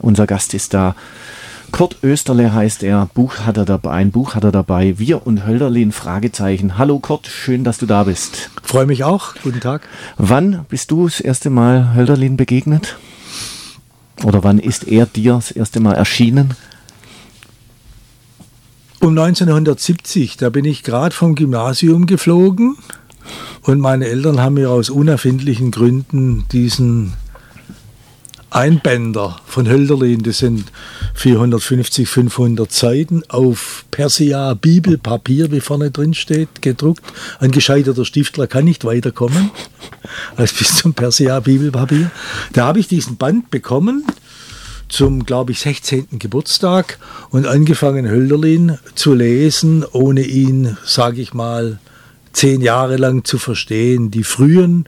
Unser Gast ist da. Kurt Oesterle heißt er, ein Buch hat er dabei, Wir und Hölderlin, Fragezeichen. Hallo Kurt, schön, dass du da bist. Freue mich auch, guten Tag. Wann bist du das erste Mal Hölderlin begegnet? Oder wann ist er dir das erste Mal erschienen? Um 1970, da bin ich gerade vom Gymnasium geflogen und meine Eltern haben mir aus unerfindlichen Gründen diesen Einbänder von Hölderlin, das sind 450, 500 Seiten, auf Persia Bibelpapier, wie vorne drin steht, gedruckt. Ein gescheiterter Stiftler kann nicht weiterkommen als bis zum Persia Bibelpapier. Da habe ich diesen Band bekommen zum, glaube ich, 16. Geburtstag und angefangen Hölderlin zu lesen, ohne ihn, sage ich mal, 10 Jahre lang zu verstehen. Die frühen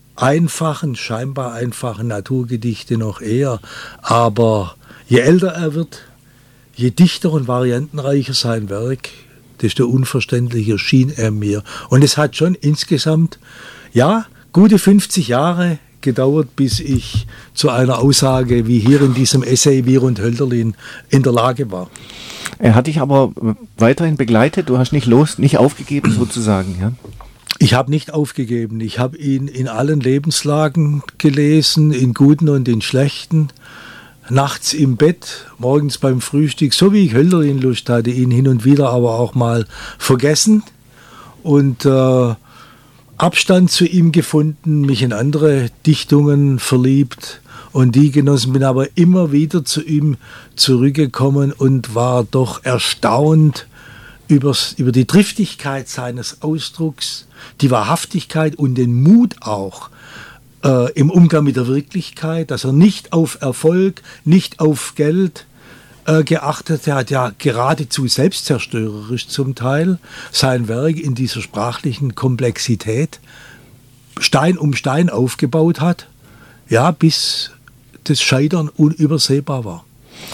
scheinbar einfachen Naturgedichte noch eher. Aber je älter er wird, je dichter und variantenreicher sein Werk, desto unverständlicher schien er mir. Und es hat schon insgesamt, ja, gute 50 Jahre gedauert, bis ich zu einer Aussage wie hier in diesem Essay Wir und Hölderlin in der Lage war. Er hat dich aber weiterhin begleitet, du hast nicht aufgegeben sozusagen, ja? Ich habe nicht aufgegeben. Ich habe ihn in allen Lebenslagen gelesen, in guten und in schlechten. Nachts im Bett, morgens beim Frühstück, so wie ich Hölderlin Lust hatte, ihn hin und wieder aber auch mal vergessen und Abstand zu ihm gefunden, mich in andere Dichtungen verliebt und die genossen, bin aber immer wieder zu ihm zurückgekommen und war doch erstaunt über die Triftigkeit seines Ausdrucks, die Wahrhaftigkeit und den Mut auch im Umgang mit der Wirklichkeit, dass er nicht auf Erfolg, nicht auf Geld geachtet. Er hat ja geradezu selbstzerstörerisch zum Teil sein Werk in dieser sprachlichen Komplexität Stein um Stein aufgebaut hat, ja, bis das Scheitern unübersehbar war.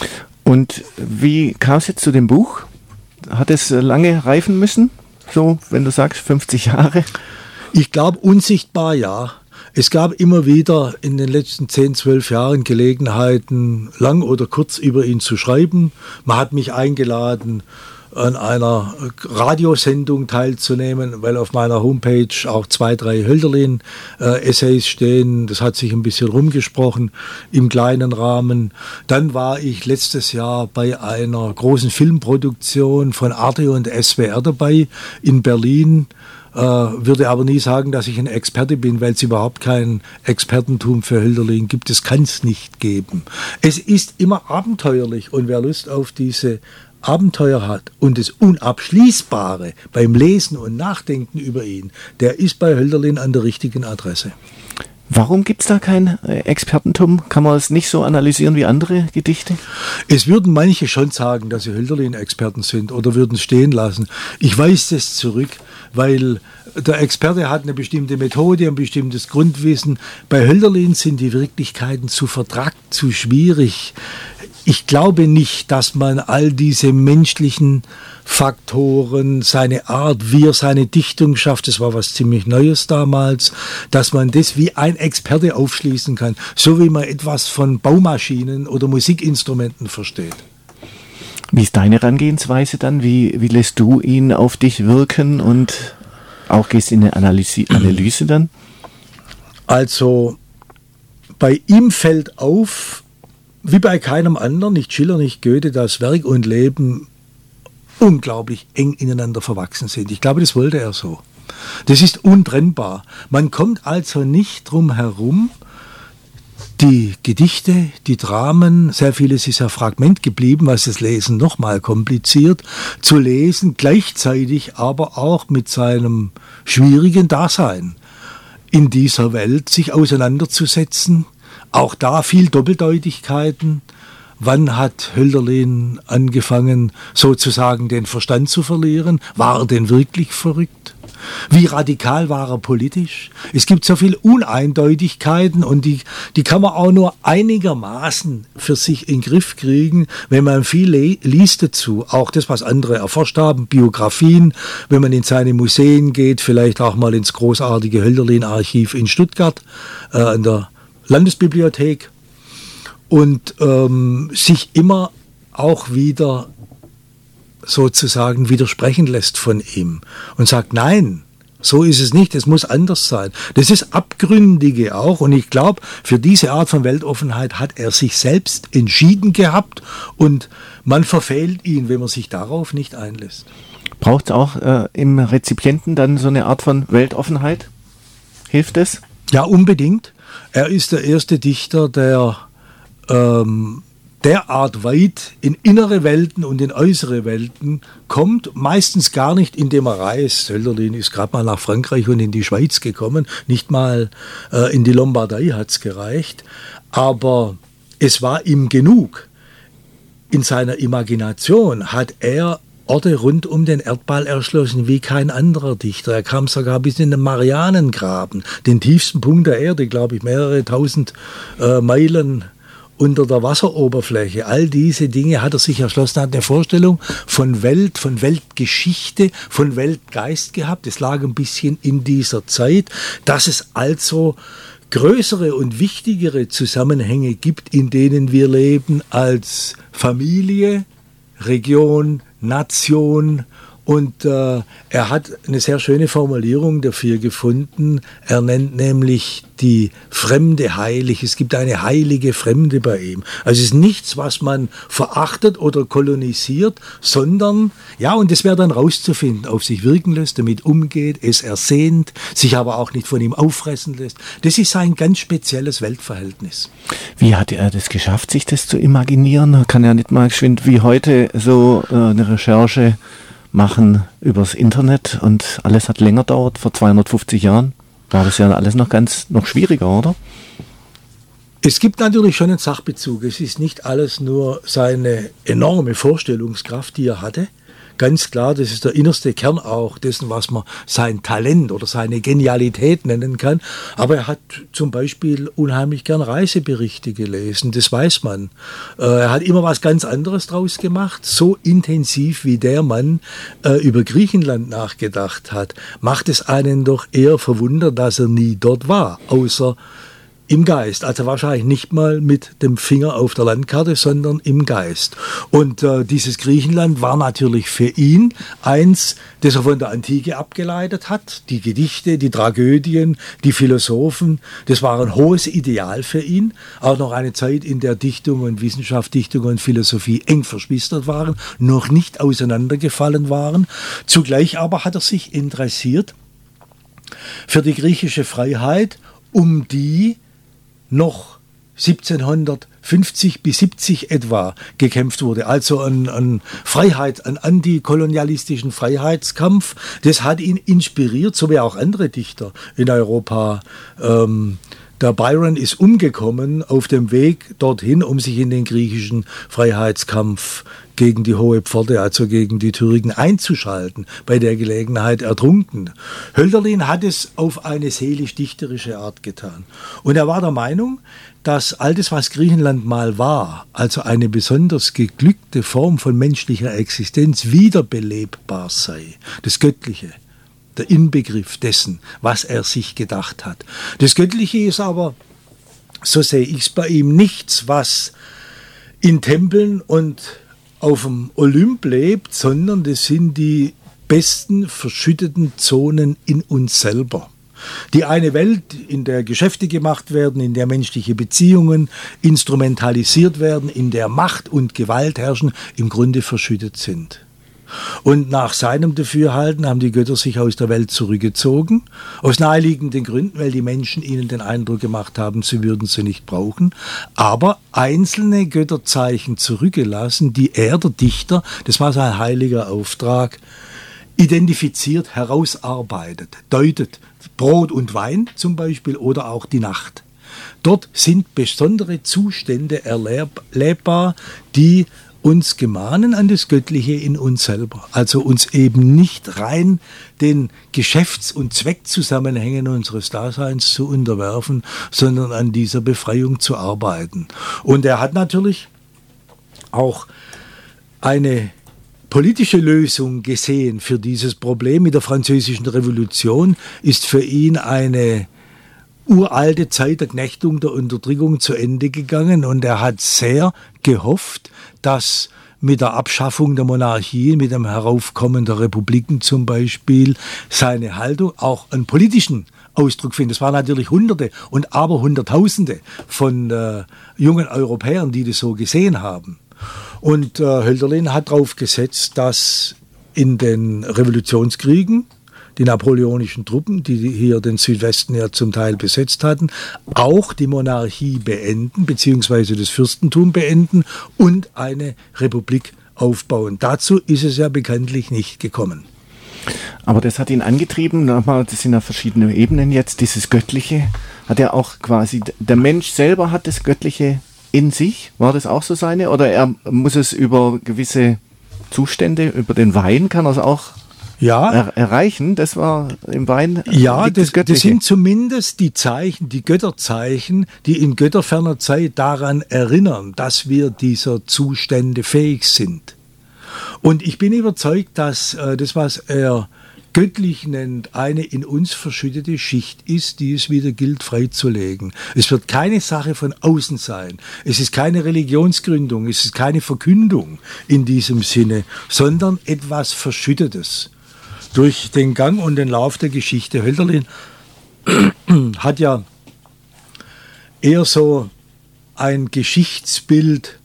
Und wie kam es jetzt zu dem Buch? Hat es lange reifen müssen? So, wenn du sagst 50 Jahre? Ich glaube, unsichtbar ja. Es gab immer wieder in den letzten 10, 12 Jahren Gelegenheiten, lang oder kurz über ihn zu schreiben. Man hat mich eingeladen, an einer Radiosendung teilzunehmen, weil auf meiner Homepage auch 2, 3 Hölderlin-Essays stehen. Das hat sich ein bisschen rumgesprochen im kleinen Rahmen. Dann war ich letztes Jahr bei einer großen Filmproduktion von Arte und SWR dabei in Berlin. Würde aber nie sagen, dass ich ein Experte bin, weil es überhaupt kein Expertentum für Hölderlin gibt. Es kann es nicht geben. Es ist immer abenteuerlich und wer Lust auf diese Abenteuer hat und das Unabschließbare beim Lesen und Nachdenken über ihn, der ist bei Hölderlin an der richtigen Adresse. Warum gibt es da kein Expertentum? Kann man es nicht so analysieren wie andere Gedichte? Es würden manche schon sagen, dass sie Hölderlin-Experten sind oder würden es stehen lassen. Ich weise das zurück, weil der Experte hat eine bestimmte Methode, ein bestimmtes Grundwissen. Bei Hölderlin sind die Wirklichkeiten zu vertrackt, zu schwierig. Ich glaube nicht, dass man all diese menschlichen Faktoren, seine Art, wie er seine Dichtung schafft, das war was ziemlich Neues damals, dass man das wie ein Experte aufschließen kann, so wie man etwas von Baumaschinen oder Musikinstrumenten versteht. Wie ist deine Herangehensweise dann? Wie lässt du ihn auf dich wirken und auch gehst in eine Analyse dann? Also bei ihm fällt auf, wie bei keinem anderen, nicht Schiller, nicht Goethe, dass Werk und Leben unglaublich eng ineinander verwachsen sind. Ich glaube, das wollte er so. Das ist untrennbar. Man kommt also nicht drum herum, die Gedichte, die Dramen, sehr vieles ist ja Fragment geblieben, was das Lesen nochmal kompliziert, zu lesen, gleichzeitig aber auch mit seinem schwierigen Dasein in dieser Welt sich auseinanderzusetzen. Auch da viel Doppeldeutigkeiten. Wann hat Hölderlin angefangen, sozusagen den Verstand zu verlieren? War er denn wirklich verrückt? Wie radikal war er politisch? Es gibt so viele Uneindeutigkeiten und die kann man auch nur einigermaßen für sich in den Griff kriegen, wenn man viel liest dazu. Auch das, was andere erforscht haben, Biografien, wenn man in seine Museen geht, vielleicht auch mal ins großartige Hölderlin-Archiv in Stuttgart, an der Landesbibliothek. und sich immer auch wieder sozusagen widersprechen lässt von ihm und sagt, nein, so ist es nicht, es muss anders sein. Das ist Abgründige auch, und ich glaube, für diese Art von Weltoffenheit hat er sich selbst entschieden gehabt, und man verfehlt ihn, wenn man sich darauf nicht einlässt. Braucht es auch im Rezipienten dann so eine Art von Weltoffenheit? Hilft es? Ja, unbedingt. Er ist der erste Dichter, der derart weit in innere Welten und in äußere Welten kommt, meistens gar nicht, indem er reist. Hölderlin ist gerade mal nach Frankreich und in die Schweiz gekommen, nicht mal in die Lombardei hat es gereicht, aber es war ihm genug. In seiner Imagination hat er Orte rund um den Erdball erschlossen wie kein anderer Dichter. Er kam sogar bis in den Marianengraben, den tiefsten Punkt der Erde, glaube ich, mehrere tausend Meilen unter der Wasseroberfläche. All diese Dinge hat er sich erschlossen, er hat eine Vorstellung von Welt, von Weltgeschichte, von Weltgeist gehabt. Es lag ein bisschen in dieser Zeit, dass es also größere und wichtigere Zusammenhänge gibt, in denen wir leben, als Familie, Region, Nation. Und er hat eine sehr schöne Formulierung dafür gefunden. Er nennt nämlich die Fremde heilig. Es gibt eine heilige Fremde bei ihm. Also es ist nichts, was man verachtet oder kolonisiert, sondern, ja, und das wäre dann rauszufinden, auf sich wirken lässt, damit umgeht, es ersehnt, sich aber auch nicht von ihm auffressen lässt. Das ist ein ganz spezielles Weltverhältnis. Wie hat er das geschafft, sich das zu imaginieren? Kann er nicht mal geschwind wie heute so eine Recherche machen übers Internet, und alles hat länger gedauert, vor 250 Jahren? War das ja alles noch schwieriger, oder? Es gibt natürlich schon einen Sachbezug. Es ist nicht alles nur seine enorme Vorstellungskraft, die er hatte. Ganz klar, das ist der innerste Kern auch dessen, was man sein Talent oder seine Genialität nennen kann. Aber er hat zum Beispiel unheimlich gern Reiseberichte gelesen, das weiß man. Er hat immer was ganz anderes draus gemacht. So intensiv wie der Mann über Griechenland nachgedacht hat, macht es einen doch eher verwundert, dass er nie dort war, außer im Geist, also wahrscheinlich nicht mal mit dem Finger auf der Landkarte, sondern im Geist. Und dieses Griechenland war natürlich für ihn eins, das er von der Antike abgeleitet hat. Die Gedichte, die Tragödien, die Philosophen, das war ein hohes Ideal für ihn. Auch noch eine Zeit, in der Dichtung und Wissenschaft, Dichtung und Philosophie eng verschwistert waren, noch nicht auseinandergefallen waren. Zugleich aber hat er sich interessiert für die griechische Freiheit, um die noch 1750 bis 70 etwa gekämpft wurde. Also ein antikolonialistischen Freiheitskampf. Das hat ihn inspiriert, so wie auch andere Dichter in Europa. Der Byron ist umgekommen auf dem Weg dorthin, um sich in den griechischen Freiheitskampf gegen die Hohe Pforte, also gegen die Türken, einzuschalten, bei der Gelegenheit ertrunken. Hölderlin hat es auf eine seelisch-dichterische Art getan. Und er war der Meinung, dass all das, was Griechenland mal war, also eine besonders geglückte Form von menschlicher Existenz, wiederbelebbar sei. Das Göttliche, der Inbegriff dessen, was er sich gedacht hat. Das Göttliche ist aber, so sehe ich es bei ihm, nichts, was in Tempeln und auf dem Olymp lebt, sondern das sind die besten verschütteten Zonen in uns selber. Die eine Welt, in der Geschäfte gemacht werden, in der menschliche Beziehungen instrumentalisiert werden, in der Macht und Gewalt herrschen, im Grunde verschüttet sind. Und nach seinem Dafürhalten haben die Götter sich aus der Welt zurückgezogen, aus naheliegenden Gründen, weil die Menschen ihnen den Eindruck gemacht haben, sie würden sie nicht brauchen, aber einzelne Götterzeichen zurückgelassen, die er, der Dichter, das war sein heiliger Auftrag, identifiziert, herausarbeitet, deutet. Brot und Wein zum Beispiel oder auch die Nacht. Dort sind besondere Zustände erlebbar, die uns gemahnen an das Göttliche in uns selber. Also uns eben nicht rein den Geschäfts- und Zweckzusammenhängen unseres Daseins zu unterwerfen, sondern an dieser Befreiung zu arbeiten. Und er hat natürlich auch eine politische Lösung gesehen für dieses Problem. Mit der Französischen Revolution ist für ihn eine uralte Zeit der Knechtung, der Unterdrückung zu Ende gegangen und er hat sehr gehofft, dass mit der Abschaffung der Monarchie, mit dem Heraufkommen der Republiken zum Beispiel, seine Haltung auch einen politischen Ausdruck findet. Es waren natürlich Hunderte und aber Hunderttausende von jungen Europäern, die das so gesehen haben. Und Hölderlin hat darauf gesetzt, dass in den Revolutionskriegen die napoleonischen Truppen, die hier den Südwesten ja zum Teil besetzt hatten, auch die Monarchie beenden, beziehungsweise das Fürstentum beenden und eine Republik aufbauen. Dazu ist es ja bekanntlich nicht gekommen. Aber das hat ihn angetrieben, das sind ja verschiedene Ebenen jetzt, dieses Göttliche, hat er auch quasi, der Mensch selber hat das Göttliche in sich, war das auch so seine? Oder er muss es über gewisse Zustände, über den Wein kann er es auch erreichen? Das war im Wein. Ja, das sind zumindest die Zeichen, die Götterzeichen, die in götterferner Zeit daran erinnern, dass wir dieser Zustände fähig sind. Und ich bin überzeugt, dass das, was er göttlich nennt, eine in uns verschüttete Schicht ist, die es wieder gilt freizulegen. Es wird keine Sache von außen sein. Es ist keine Religionsgründung, es ist keine Verkündung in diesem Sinne, sondern etwas Verschüttetes. Durch den Gang und den Lauf der Geschichte. Hölderlin hat ja eher so ein Geschichtsbild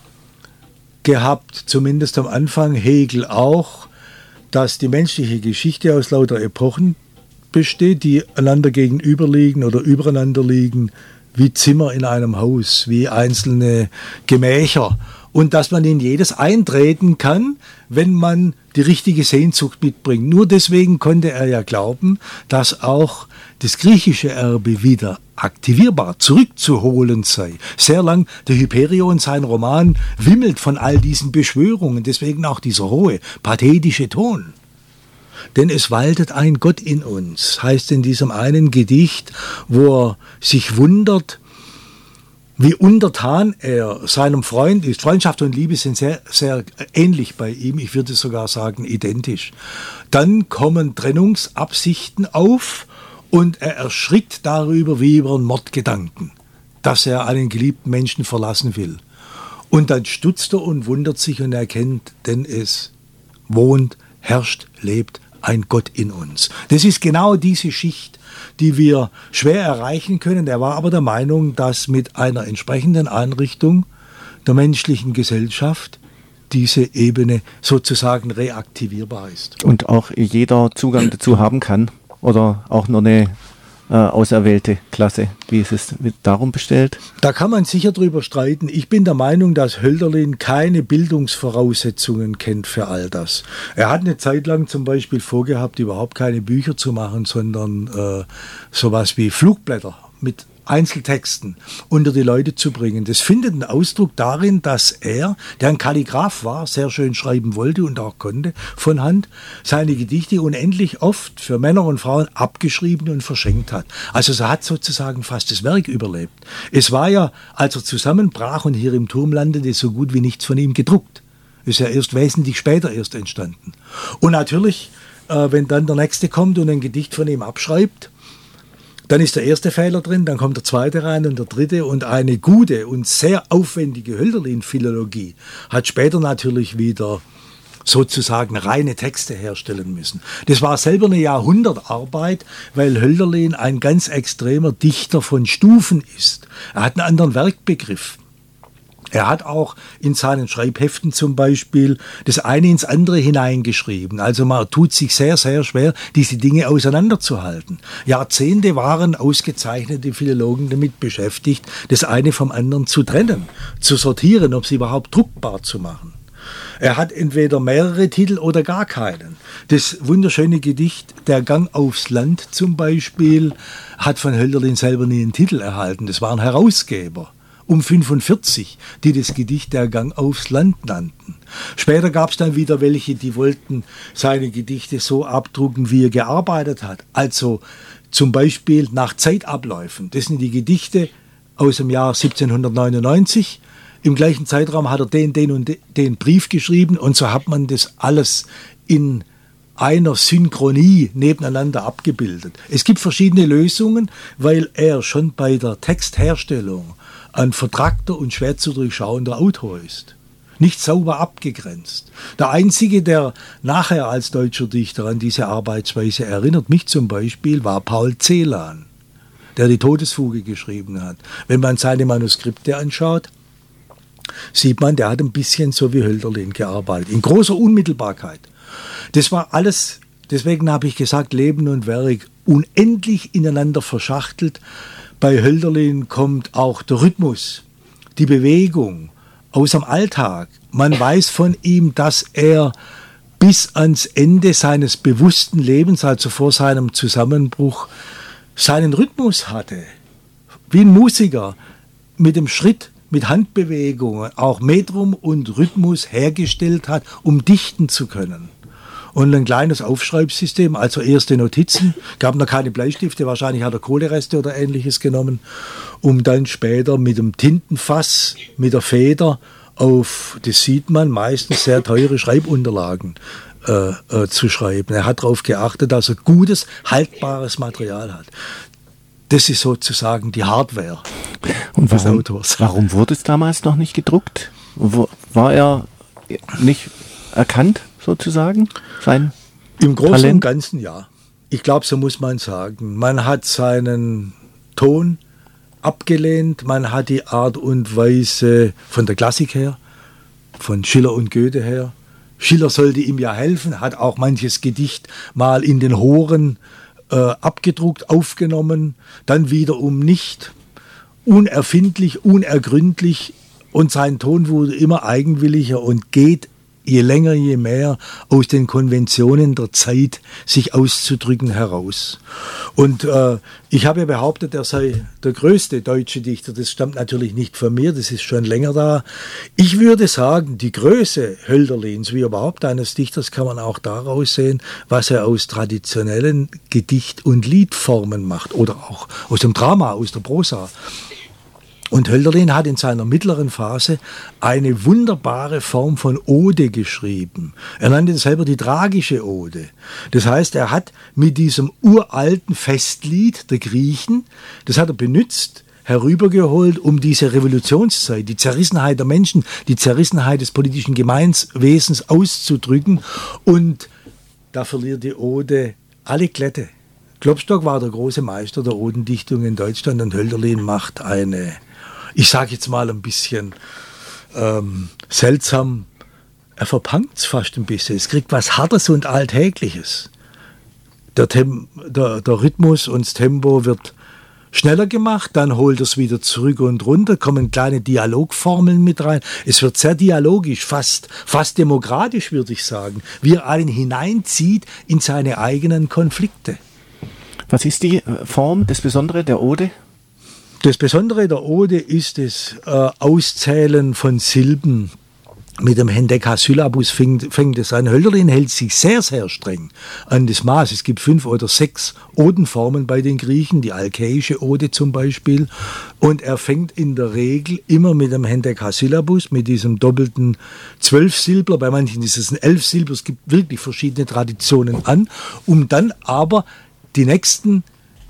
gehabt, zumindest am Anfang, Hegel auch, dass die menschliche Geschichte aus lauter Epochen besteht, die einander gegenüberliegen oder übereinander liegen, wie Zimmer in einem Haus, wie einzelne Gemächer. Und dass man in jedes eintreten kann, wenn man die richtige Sehnsucht mitbringt. Nur deswegen konnte er ja glauben, dass auch das griechische Erbe wieder aktivierbar, zurückzuholen sei. Sehr lang, der Hyperion, sein Roman, wimmelt von all diesen Beschwörungen, deswegen auch dieser hohe, pathetische Ton. Denn es waltet ein Gott in uns, heißt in diesem einen Gedicht, wo er sich wundert, wie untertan er seinem Freund ist. Freundschaft und Liebe sind sehr, sehr ähnlich bei ihm. Ich würde sogar sagen, identisch. Dann kommen Trennungsabsichten auf und er erschrickt darüber wie über einen Mordgedanken, dass er einen geliebten Menschen verlassen will. Und dann stutzt er und wundert sich und erkennt, denn es wohnt, herrscht, lebt ein Gott in uns. Das ist genau diese Schicht, die wir schwer erreichen können. Er war aber der Meinung, dass mit einer entsprechenden Einrichtung der menschlichen Gesellschaft diese Ebene sozusagen reaktivierbar ist. Und auch jeder Zugang dazu haben kann oder auch nur eine auserwählte Klasse. Wie ist es darum bestellt? Da kann man sicher drüber streiten. Ich bin der Meinung, dass Hölderlin keine Bildungsvoraussetzungen kennt für all das. Er hat eine Zeit lang zum Beispiel vorgehabt, überhaupt keine Bücher zu machen, sondern sowas wie Flugblätter mit Einzeltexten unter die Leute zu bringen. Das findet einen Ausdruck darin, dass er, der ein Kalligraph war, sehr schön schreiben wollte und auch konnte von Hand, seine Gedichte unendlich oft für Männer und Frauen abgeschrieben und verschenkt hat. Also er hat sozusagen fast das Werk überlebt. Es war ja, als er zusammenbrach und hier im Turm landete, so gut wie nichts von ihm gedruckt. Ist ja erst wesentlich später erst entstanden. Und natürlich, wenn dann der Nächste kommt und ein Gedicht von ihm abschreibt, dann ist der erste Fehler drin, dann kommt der zweite rein und der dritte, und eine gute und sehr aufwendige Hölderlin-Philologie hat später natürlich wieder sozusagen reine Texte herstellen müssen. Das war selber eine Jahrhundertarbeit, weil Hölderlin ein ganz extremer Dichter von Stufen ist. Er hat einen anderen Werkbegriff. Er hat auch in seinen Schreibheften zum Beispiel das eine ins andere hineingeschrieben. Also man tut sich sehr, sehr schwer, diese Dinge auseinanderzuhalten. Jahrzehnte waren ausgezeichnete Philologen damit beschäftigt, das eine vom anderen zu trennen, zu sortieren, ob sie überhaupt druckbar zu machen. Er hat entweder mehrere Titel oder gar keinen. Das wunderschöne Gedicht Der Gang aufs Land zum Beispiel hat von Hölderlin selber nie einen Titel erhalten. Das waren Herausgeber um 45, die das Gedicht Der Gang aufs Land nannten. Später gab es dann wieder welche, die wollten seine Gedichte so abdrucken, wie er gearbeitet hat. Also zum Beispiel nach Zeitabläufen. Das sind die Gedichte aus dem Jahr 1799. Im gleichen Zeitraum hat er den und den Brief geschrieben und so hat man das alles in einer Synchronie nebeneinander abgebildet. Es gibt verschiedene Lösungen, weil er schon bei der Textherstellung ein vertrackter und schwer zu durchschauender Autor ist. Nicht sauber abgegrenzt. Der Einzige, der nachher als deutscher Dichter an diese Arbeitsweise erinnert, mich zum Beispiel, war Paul Celan, der die Todesfuge geschrieben hat. Wenn man seine Manuskripte anschaut, sieht man, der hat ein bisschen so wie Hölderlin gearbeitet, in großer Unmittelbarkeit. Das war alles, deswegen habe ich gesagt, Leben und Werk unendlich ineinander verschachtelt. Bei Hölderlin kommt auch der Rhythmus, die Bewegung aus dem Alltag. Man weiß von ihm, dass er bis ans Ende seines bewussten Lebens, also vor seinem Zusammenbruch, seinen Rhythmus hatte. Wie ein Musiker mit dem Schritt, mit Handbewegungen, auch Metrum und Rhythmus hergestellt hat, um dichten zu können. Und ein kleines Aufschreibsystem, also erste Notizen, gab noch keine Bleistifte, wahrscheinlich hat er Kohlereste oder Ähnliches genommen, um dann später mit dem Tintenfass, mit der Feder auf, das sieht man, meistens sehr teure Schreibunterlagen zu schreiben. Er hat darauf geachtet, dass er gutes, haltbares Material hat. Das ist sozusagen die Hardware des Autors. Warum wurde es damals noch nicht gedruckt? War er nicht erkannt, sozusagen, sein Im Großen Talent? und Ganzen ja. Ich glaube, so muss man sagen. Man hat seinen Ton abgelehnt, man hat die Art und Weise von der Klassik her, von Schiller und Goethe her. Schiller sollte ihm ja helfen, hat auch manches Gedicht mal in den Horen abgedruckt, aufgenommen, dann wiederum nicht. Unerfindlich, unergründlich, und sein Ton wurde immer eigenwilliger und geht je länger, je mehr aus den Konventionen der Zeit sich auszudrücken heraus. Und ich habe ja behauptet, er sei der größte deutsche Dichter. Das stammt natürlich nicht von mir, das ist schon länger da. Ich würde sagen, die Größe Hölderlins, wie überhaupt eines Dichters, kann man auch daraus sehen, was er aus traditionellen Gedicht- und Liedformen macht oder auch aus dem Drama, aus der Prosa. Und Hölderlin hat in seiner mittleren Phase eine wunderbare Form von Ode geschrieben. Er nannte es selber die tragische Ode. Das heißt, er hat mit diesem uralten Festlied der Griechen, das hat er benutzt, herübergeholt, um diese Revolutionszeit, die Zerrissenheit der Menschen, die Zerrissenheit des politischen Gemeinwesens auszudrücken. Und da verliert die Ode alle Glätte. Klopstock war der große Meister der Odendichtung in Deutschland und Hölderlin macht eine, ich sage jetzt mal ein bisschen seltsam, er verpankt es fast ein bisschen. Es kriegt was Hartes und Alltägliches. Der Rhythmus und das Tempo wird schneller gemacht, dann holt es wieder zurück und runter, kommen kleine Dialogformeln mit rein. Es wird sehr dialogisch, fast demokratisch, würde ich sagen, wie er einen hineinzieht in seine eigenen Konflikte. Was ist die Form, das Besondere der Ode? Das Besondere der Ode ist das Auszählen von Silben. Mit dem Hendekasyllabus fängt es an. Hölderlin hält sich sehr, sehr streng an das Maß. Es gibt 5 oder 6 Odenformen bei den Griechen, die alkäische Ode zum Beispiel. Und er fängt in der Regel immer mit dem Hendekasyllabus, mit diesem doppelten 12-Silbler, bei manchen ist es ein 11-Silber, es gibt wirklich verschiedene Traditionen an, um dann aber die nächsten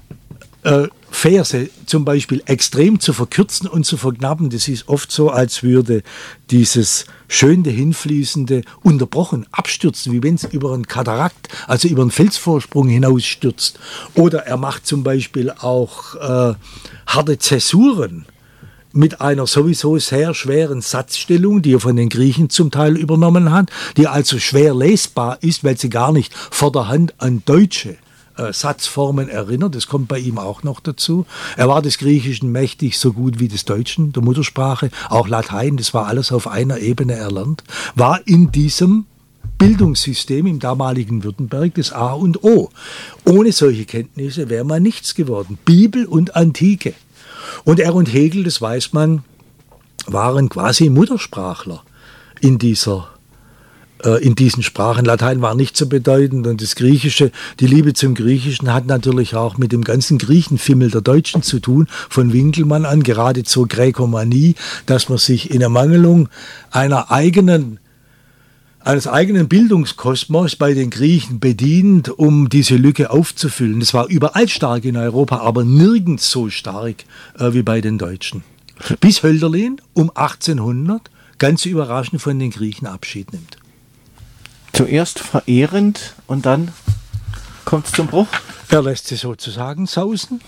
Verse zum Beispiel extrem zu verkürzen und zu verknappen. Das ist oft so, als würde dieses schön dahinfließende unterbrochen abstürzen, wie wenn es über einen Katarakt, also über einen Felsvorsprung hinausstürzt. Oder er macht zum Beispiel auch harte Zäsuren mit einer sowieso sehr schweren Satzstellung, die er von den Griechen zum Teil übernommen hat, die also schwer lesbar ist, weil sie gar nicht vor der Hand an deutsche Satzformen erinnert. Das kommt bei ihm auch noch dazu. Er war des Griechischen mächtig, so gut wie des Deutschen, der Muttersprache. Auch Latein, das war alles auf einer Ebene erlernt. War in diesem Bildungssystem im damaligen Württemberg das A und O. Ohne solche Kenntnisse wäre man nichts geworden. Bibel und Antike. Und er und Hegel, das weiß man, waren quasi Muttersprachler in diesen Sprachen. Latein war nicht so bedeutend und das Griechische, die Liebe zum Griechischen hat natürlich auch mit dem ganzen Griechenfimmel der Deutschen zu tun, von Winkelmann an, gerade zur Gräkomanie, dass man sich in Ermangelung einer eigenen eines eigenen Bildungskosmos bei den Griechen bedient, um diese Lücke aufzufüllen. Das war überall stark in Europa, aber nirgends so stark wie bei den Deutschen. Bis Hölderlin um 1800 ganz überraschend von den Griechen Abschied nimmt. Zuerst verehrend und dann kommt es zum Bruch? Er lässt sie sozusagen sausen.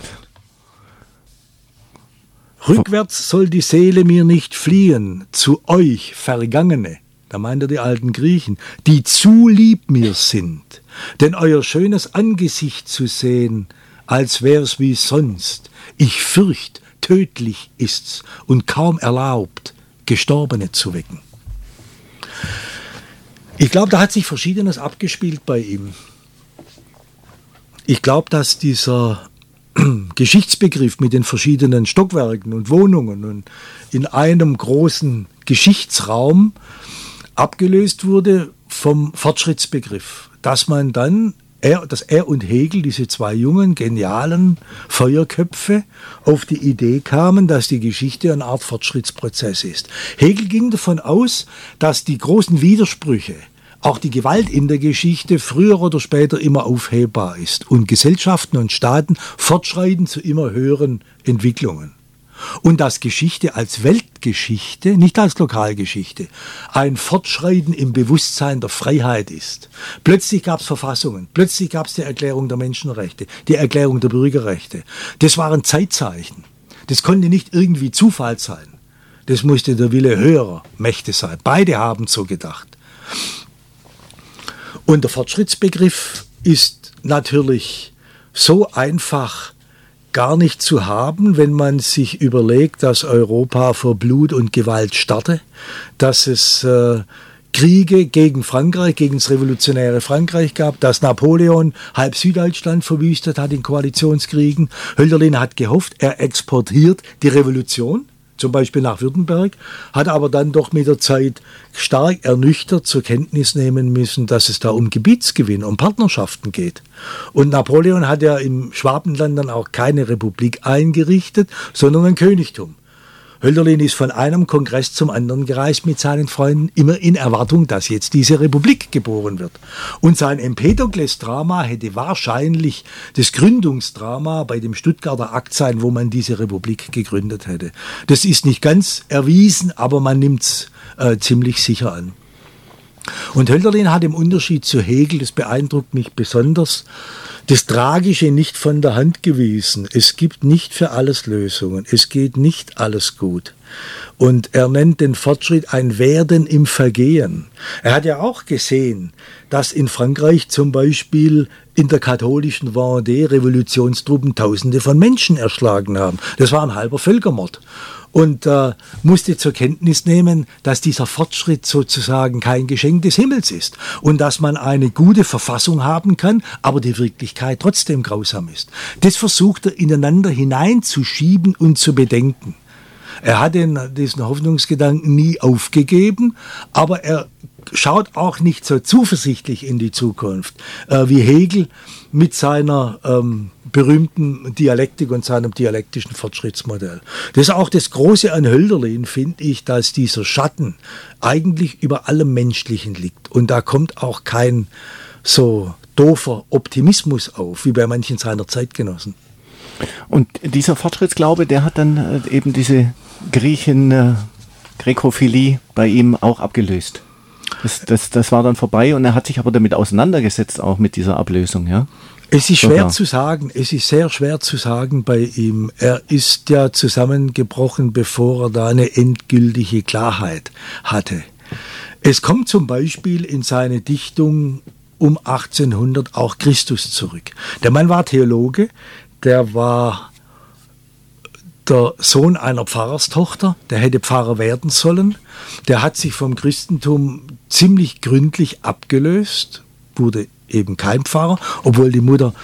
Rückwärts soll die Seele mir nicht fliehen, zu euch Vergangene. Da meint er die alten Griechen, die zu lieb mir sind, denn euer schönes Angesicht zu sehen, als wär's wie sonst. Ich fürcht, tödlich ist's und kaum erlaubt, Gestorbene zu wecken. Ich glaube, da hat sich Verschiedenes abgespielt bei ihm. Ich glaube, dass dieser Geschichtsbegriff mit den verschiedenen Stockwerken und Wohnungen und in einem großen Geschichtsraum abgelöst wurde vom Fortschrittsbegriff, dass man dann, dass er und Hegel, diese zwei jungen, genialen Feuerköpfe, auf die Idee kamen, dass die Geschichte eine Art Fortschrittsprozess ist. Hegel ging davon aus, dass die großen Widersprüche, auch die Gewalt in der Geschichte früher oder später immer aufhebbar ist und Gesellschaften und Staaten fortschreiten zu immer höheren Entwicklungen. Und dass Geschichte als Weltgeschichte, nicht als Lokalgeschichte, ein Fortschreiten im Bewusstsein der Freiheit ist. Plötzlich gab es Verfassungen, plötzlich gab es die Erklärung der Menschenrechte, die Erklärung der Bürgerrechte. Das waren Zeitzeichen. Das konnte nicht irgendwie Zufall sein. Das musste der Wille höherer Mächte sein. Beide haben so gedacht. Und der Fortschrittsbegriff ist natürlich so einfach gar nicht zu haben, wenn man sich überlegt, dass Europa vor Blut und Gewalt starrte, dass es Kriege gegen Frankreich, gegen das revolutionäre Frankreich gab, dass Napoleon halb Süddeutschland verwüstet hat in Koalitionskriegen. Hölderlin hat gehofft, er exportiert die Revolution, zum Beispiel nach Württemberg, hat aber dann doch mit der Zeit stark ernüchtert zur Kenntnis nehmen müssen, dass es da um Gebietsgewinn, um Partnerschaften geht. Und Napoleon hat ja im Schwabenland dann auch keine Republik eingerichtet, sondern ein Königtum. Hölderlin ist von einem Kongress zum anderen gereist mit seinen Freunden, immer in Erwartung, dass jetzt diese Republik geboren wird. Und sein Empedokles-Drama hätte wahrscheinlich das Gründungsdrama bei dem Stuttgarter Akt sein, wo man diese Republik gegründet hätte. Das ist nicht ganz erwiesen, aber man nimmt es ziemlich sicher an. Und Hölderlin hat im Unterschied zu Hegel, das beeindruckt mich besonders, das Tragische nicht von der Hand gewiesen. Es gibt nicht für alles Lösungen. Es geht nicht alles gut. Und er nennt den Fortschritt ein Werden im Vergehen. Er hat ja auch gesehen, dass in Frankreich zum Beispiel in der katholischen Vendée Revolutionstruppen Tausende von Menschen erschlagen haben. Das war ein halber Völkermord. Und musste zur Kenntnis nehmen, dass dieser Fortschritt sozusagen kein Geschenk des Himmels ist und dass man eine gute Verfassung haben kann, aber die Wirklichkeit trotzdem grausam ist. Das versucht er ineinander hineinzuschieben und zu bedenken. Er hat diesen Hoffnungsgedanken nie aufgegeben, aber er schaut auch nicht so zuversichtlich in die Zukunft wie Hegel mit seiner berühmten Dialektik und seinem dialektischen Fortschrittsmodell. Das ist auch das Große an Hölderlin, finde ich, dass dieser Schatten eigentlich über allem Menschlichen liegt. Und da kommt auch kein so doofer Optimismus auf, wie bei manchen seiner Zeitgenossen. Und dieser Fortschrittsglaube, der hat dann eben diese Grekophilie bei ihm auch abgelöst. Das war dann vorbei und er hat sich aber damit auseinandergesetzt, auch mit dieser Ablösung, ja? Es ist schwer zu sagen, es ist sehr schwer zu sagen bei ihm. Er ist ja zusammengebrochen, bevor er da eine endgültige Klarheit hatte. Es kommt zum Beispiel in seine Dichtung um 1800 auch Christus zurück. Der Mann war Theologe, der war der Sohn einer Pfarrerstochter, der hätte Pfarrer werden sollen. Der hat sich vom Christentum ziemlich gründlich abgelöst, wurde eben kein Pfarrer, obwohl die Mutter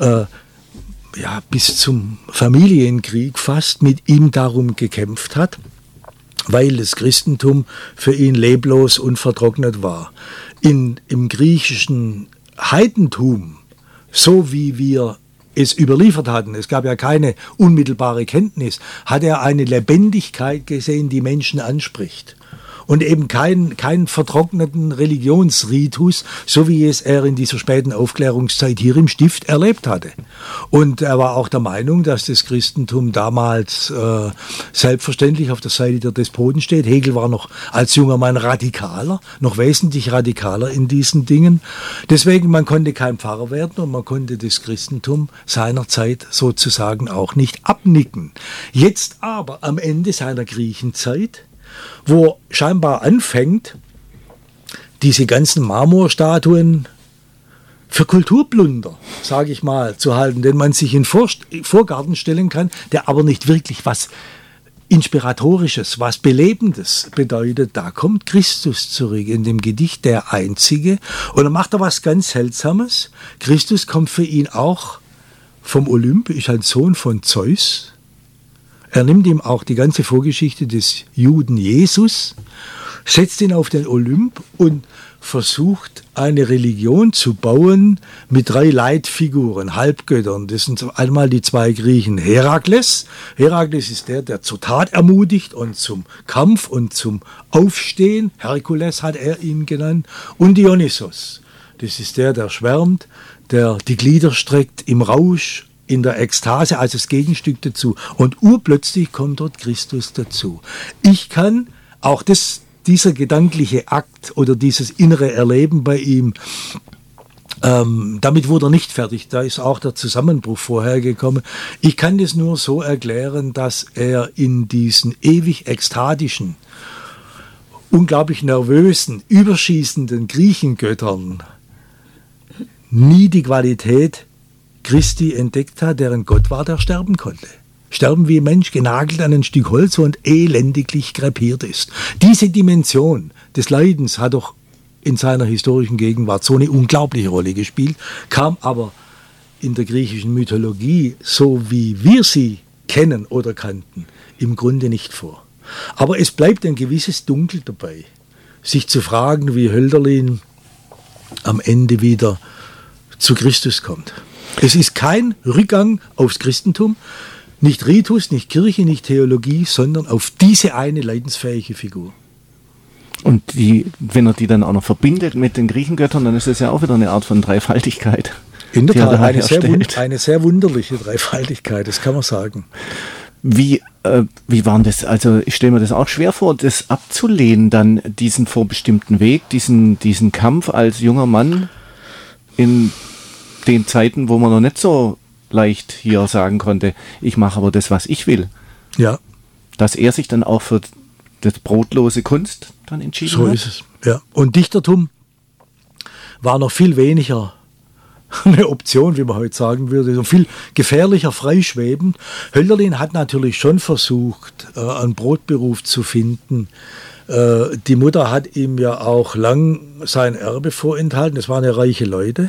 bis zum Familienkrieg fast mit ihm darum gekämpft hat, weil das Christentum für ihn leblos und vertrocknet war. Im griechischen Heidentum, so wie wir es überliefert hatten, es gab ja keine unmittelbare Kenntnis, hat er eine Lebendigkeit gesehen, die Menschen anspricht. und eben kein vertrockneten Religionsritus, so wie es er in dieser späten Aufklärungszeit hier im Stift erlebt hatte. Und er war auch der Meinung, dass das Christentum damals selbstverständlich auf der Seite der Despoten steht. Hegel war noch als junger Mann radikaler, noch wesentlich radikaler in diesen Dingen. Deswegen, man konnte kein Pfarrer werden und man konnte das Christentum seiner Zeit sozusagen auch nicht abnicken. Jetzt aber am Ende seiner Griechenzeit, wo scheinbar anfängt, diese ganzen Marmorstatuen für Kulturplunder, sage ich mal, zu halten, den man sich in Vorgarten stellen kann, der aber nicht wirklich was Inspiratorisches, was Belebendes bedeutet. Da kommt Christus zurück in dem Gedicht Der Einzige und dann macht er was ganz Seltsames. Christus kommt für ihn auch vom Olymp, ist ein Sohn von Zeus. Er nimmt ihm auch die ganze Vorgeschichte des Juden Jesus, setzt ihn auf den Olymp und versucht, eine Religion zu bauen mit 3 Leitfiguren, Halbgöttern. Das sind einmal die 2 Griechen. Herakles. Herakles ist der zur Tat ermutigt und zum Kampf und zum Aufstehen. Herkules hat er ihn genannt. Und Dionysos. Das ist der schwärmt, der die Glieder streckt im Rausch, in der Ekstase als das Gegenstück dazu. Und urplötzlich kommt dort Christus dazu. Ich kann auch dieser gedankliche Akt oder dieses innere Erleben bei ihm, damit wurde er nicht fertig. Da ist auch der Zusammenbruch vorher gekommen. Ich kann das nur so erklären, dass er in diesen ewig ekstatischen, unglaublich nervösen, überschießenden Griechengöttern nie die Qualität Christi entdeckt hat, deren Gott war, der sterben konnte. Sterben wie ein Mensch, genagelt an ein Stück Holz und elendiglich krepiert ist. Diese Dimension des Leidens hat doch in seiner historischen Gegenwart so eine unglaubliche Rolle gespielt, kam aber in der griechischen Mythologie, so wie wir sie kennen oder kannten, im Grunde nicht vor. Aber es bleibt ein gewisses Dunkel dabei, sich zu fragen, wie Hölderlin am Ende wieder zu Christus kommt. Es ist kein Rückgang aufs Christentum, nicht Ritus, nicht Kirche, nicht Theologie, sondern auf diese eine leidensfähige Figur. Und wenn er die dann auch noch verbindet mit den Griechengöttern, dann ist es ja auch wieder eine Art von Dreifaltigkeit. In der Tat, eine sehr wunderliche Dreifaltigkeit, das kann man sagen. Wie war das? Also ich stelle mir das auch schwer vor, das abzulehnen, dann diesen vorbestimmten Weg, diesen Kampf als junger Mann in den Zeiten, wo man noch nicht so leicht hier sagen konnte, ich mache aber das, was ich will. Ja. Dass er sich dann auch für das brotlose Kunst dann entschieden hat. So ist es, ja. Und Dichtertum war noch viel weniger eine Option, wie man heute sagen würde, so viel gefährlicher freischwebend. Hölderlin hat natürlich schon versucht, einen Brotberuf zu finden. Die Mutter hat ihm ja auch lang sein Erbe vorenthalten. Das waren ja reiche Leute.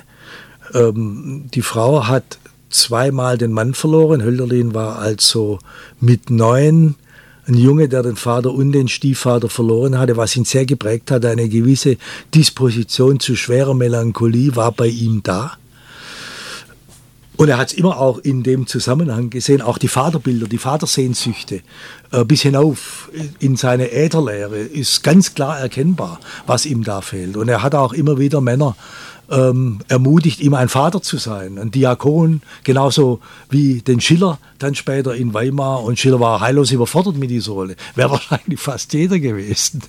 Die Frau hat 2-mal den Mann verloren. Hölderlin war also mit 9 ein Junge, der den Vater und den Stiefvater verloren hatte, was ihn sehr geprägt hat. Eine gewisse Disposition zu schwerer Melancholie war bei ihm da. Und er hat es immer auch in dem Zusammenhang gesehen, auch die Vaterbilder, die Vatersehnsüchte, bis hinauf in seine Ätherlehre ist ganz klar erkennbar, was ihm da fehlt. Und er hat auch immer wieder Männer ermutigt, ihm ein Vater zu sein, ein Diakon, genauso wie den Schiller dann später in Weimar. Und Schiller war heillos überfordert mit dieser Rolle. Wäre wahrscheinlich fast jeder gewesen.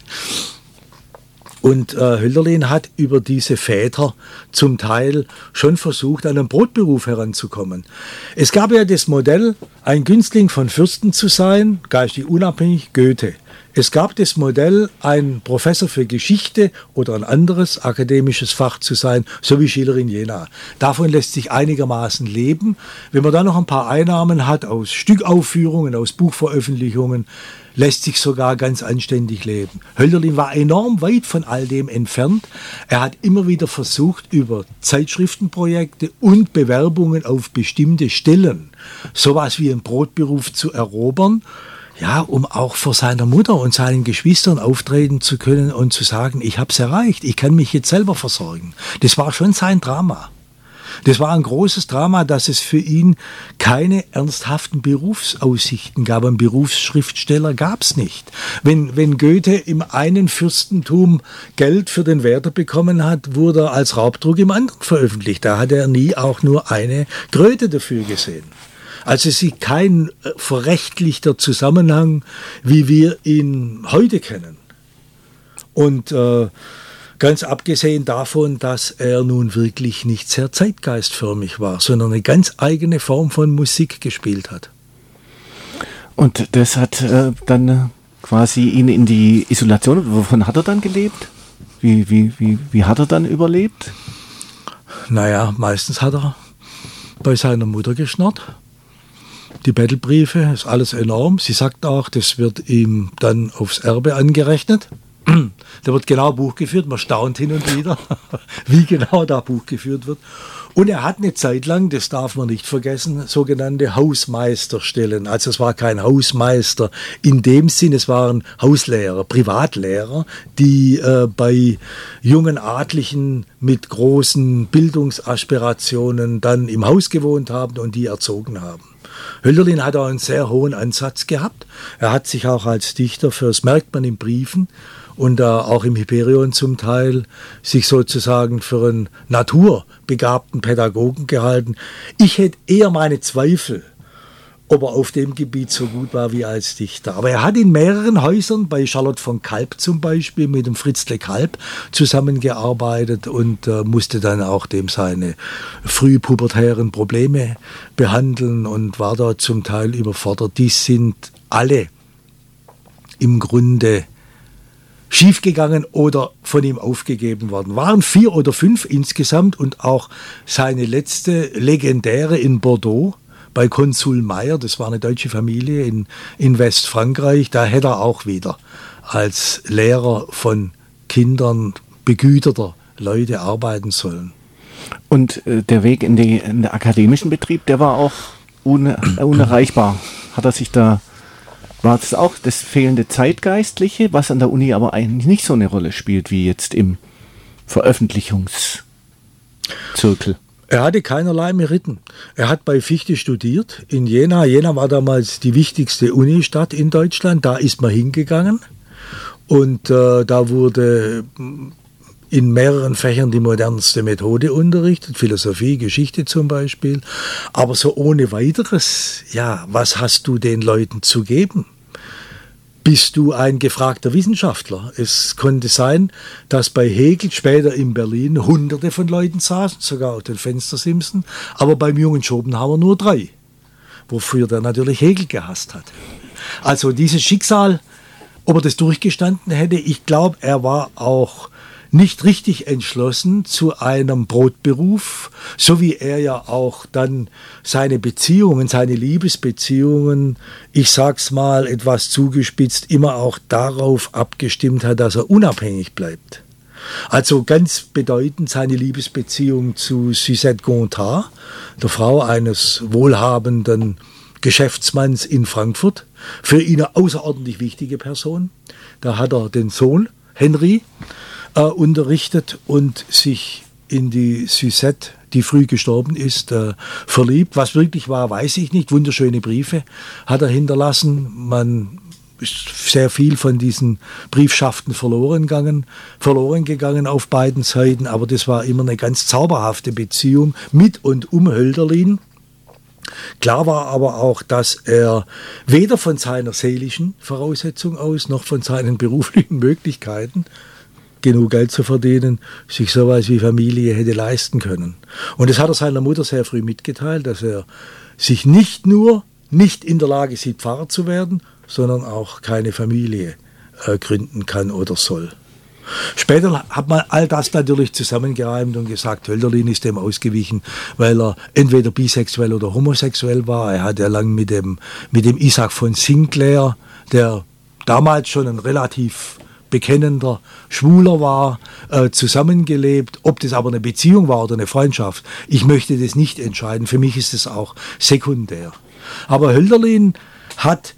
Und Hölderlin hat über diese Väter zum Teil schon versucht, an einen Brotberuf heranzukommen. Es gab ja das Modell, ein Günstling von Fürsten zu sein, geistig unabhängig, Goethe. Es gab das Modell, ein Professor für Geschichte oder ein anderes akademisches Fach zu sein, so wie Schiller in Jena. Davon lässt sich einigermaßen leben. Wenn man dann noch ein paar Einnahmen hat aus Stückaufführungen, aus Buchveröffentlichungen, lässt sich sogar ganz anständig leben. Hölderlin war enorm weit von all dem entfernt. Er hat immer wieder versucht, über Zeitschriftenprojekte und Bewerbungen auf bestimmte Stellen sowas wie einen Brotberuf zu erobern. Ja, um auch vor seiner Mutter und seinen Geschwistern auftreten zu können und zu sagen, ich habe es erreicht, ich kann mich jetzt selber versorgen. Das war schon sein Drama. Das war ein großes Drama, dass es für ihn keine ernsthaften Berufsaussichten gab. Einen Berufsschriftsteller gab es nicht. Wenn Goethe im einen Fürstentum Geld für den Werther bekommen hat, wurde er als Raubdruck im anderen veröffentlicht. Da hat er nie auch nur eine Kröte dafür gesehen. Also es ist kein verrechtlichter Zusammenhang, wie wir ihn heute kennen. Und ganz abgesehen davon, dass er nun wirklich nicht sehr zeitgeistförmig war, sondern eine ganz eigene Form von Musik gespielt hat. Und das hat dann quasi ihn in die Isolation, wovon hat er dann gelebt? Wie hat er dann überlebt? Naja, meistens hat er bei seiner Mutter geschnarrt. Die Bettelbriefe, ist alles enorm. Sie sagt auch, das wird ihm dann aufs Erbe angerechnet. Da wird genau Buch geführt, man staunt hin und wieder, wie genau da Buch geführt wird. Und er hat eine Zeit lang, das darf man nicht vergessen, sogenannte Hausmeisterstellen. Also es war kein Hausmeister in dem Sinn, es waren Hauslehrer, Privatlehrer, die bei jungen Adligen mit großen Bildungsaspirationen dann im Haus gewohnt haben und die erzogen haben. Hölderlin hat auch einen sehr hohen Ansatz gehabt. Er hat sich auch als Dichter, das merkt man in Briefen, und auch im Hyperion zum Teil, sich sozusagen für einen naturbegabten Pädagogen gehalten. Ich hätte eher meine Zweifel, ob er auf dem Gebiet so gut war wie als Dichter. Aber er hat in mehreren Häusern, bei Charlotte von Kalb zum Beispiel, mit dem Fritzle Kalb zusammengearbeitet und musste dann auch dem seine frühpubertären Probleme behandeln und war da zum Teil überfordert. Die sind alle im Grunde schiefgegangen oder von ihm aufgegeben worden. Waren 4 oder 5 insgesamt und auch seine letzte legendäre in Bordeaux bei Konsul Meyer, das war eine deutsche Familie in Westfrankreich, da hätte er auch wieder als Lehrer von Kindern begüterter Leute arbeiten sollen. Und der Weg in den akademischen Betrieb, der war auch unerreichbar. Hat er sich da... War es auch das fehlende Zeitgeistliche, was an der Uni aber eigentlich nicht so eine Rolle spielt wie jetzt im Veröffentlichungszirkel? Er hatte keinerlei Meriten. Er hat bei Fichte studiert in Jena. Jena war damals die wichtigste Unistadt in Deutschland. Da ist man hingegangen und da wurde in mehreren Fächern die modernste Methode unterrichtet, Philosophie, Geschichte zum Beispiel. Aber so ohne weiteres, ja, was hast du den Leuten zu geben? Bist du ein gefragter Wissenschaftler? Es konnte sein, dass bei Hegel später in Berlin Hunderte von Leuten saßen, sogar auf den Fenstersimsen, aber beim jungen Schopenhauer nur 3, wofür der natürlich Hegel gehasst hat. Also dieses Schicksal, ob er das durchgestanden hätte, ich glaube, er war auch nicht richtig entschlossen zu einem Brotberuf, so wie er ja auch dann seine Beziehungen, seine Liebesbeziehungen, ich sag's mal etwas zugespitzt, immer auch darauf abgestimmt hat, dass er unabhängig bleibt. Also ganz bedeutend seine Liebesbeziehung zu Suzette Gontard, der Frau eines wohlhabenden Geschäftsmanns in Frankfurt, für ihn eine außerordentlich wichtige Person. Da hat er den Sohn Henry unterrichtet und sich in die Suzette, die früh gestorben ist, verliebt. Was wirklich war, weiß ich nicht. Wunderschöne Briefe hat er hinterlassen. Man ist sehr viel von diesen Briefschaften verloren gegangen auf beiden Seiten, aber das war immer eine ganz zauberhafte Beziehung mit und um Hölderlin. Klar war aber auch, dass er weder von seiner seelischen Voraussetzung aus noch von seinen beruflichen Möglichkeiten genug Geld zu verdienen, sich sowas wie Familie hätte leisten können. Und das hat er seiner Mutter sehr früh mitgeteilt, dass er sich nicht nur nicht in der Lage sieht, Pfarrer zu werden, sondern auch keine Familie gründen kann oder soll. Später hat man all das natürlich zusammengereimt und gesagt, Hölderlin ist dem ausgewichen, weil er entweder bisexuell oder homosexuell war. Er hat ja lang mit dem Isaac von Sinclair, der damals schon ein relativ bekennender Schwuler war, zusammengelebt. Ob das aber eine Beziehung war oder eine Freundschaft, ich möchte das nicht entscheiden. Für mich ist es auch sekundär. Aber Hölderlin hat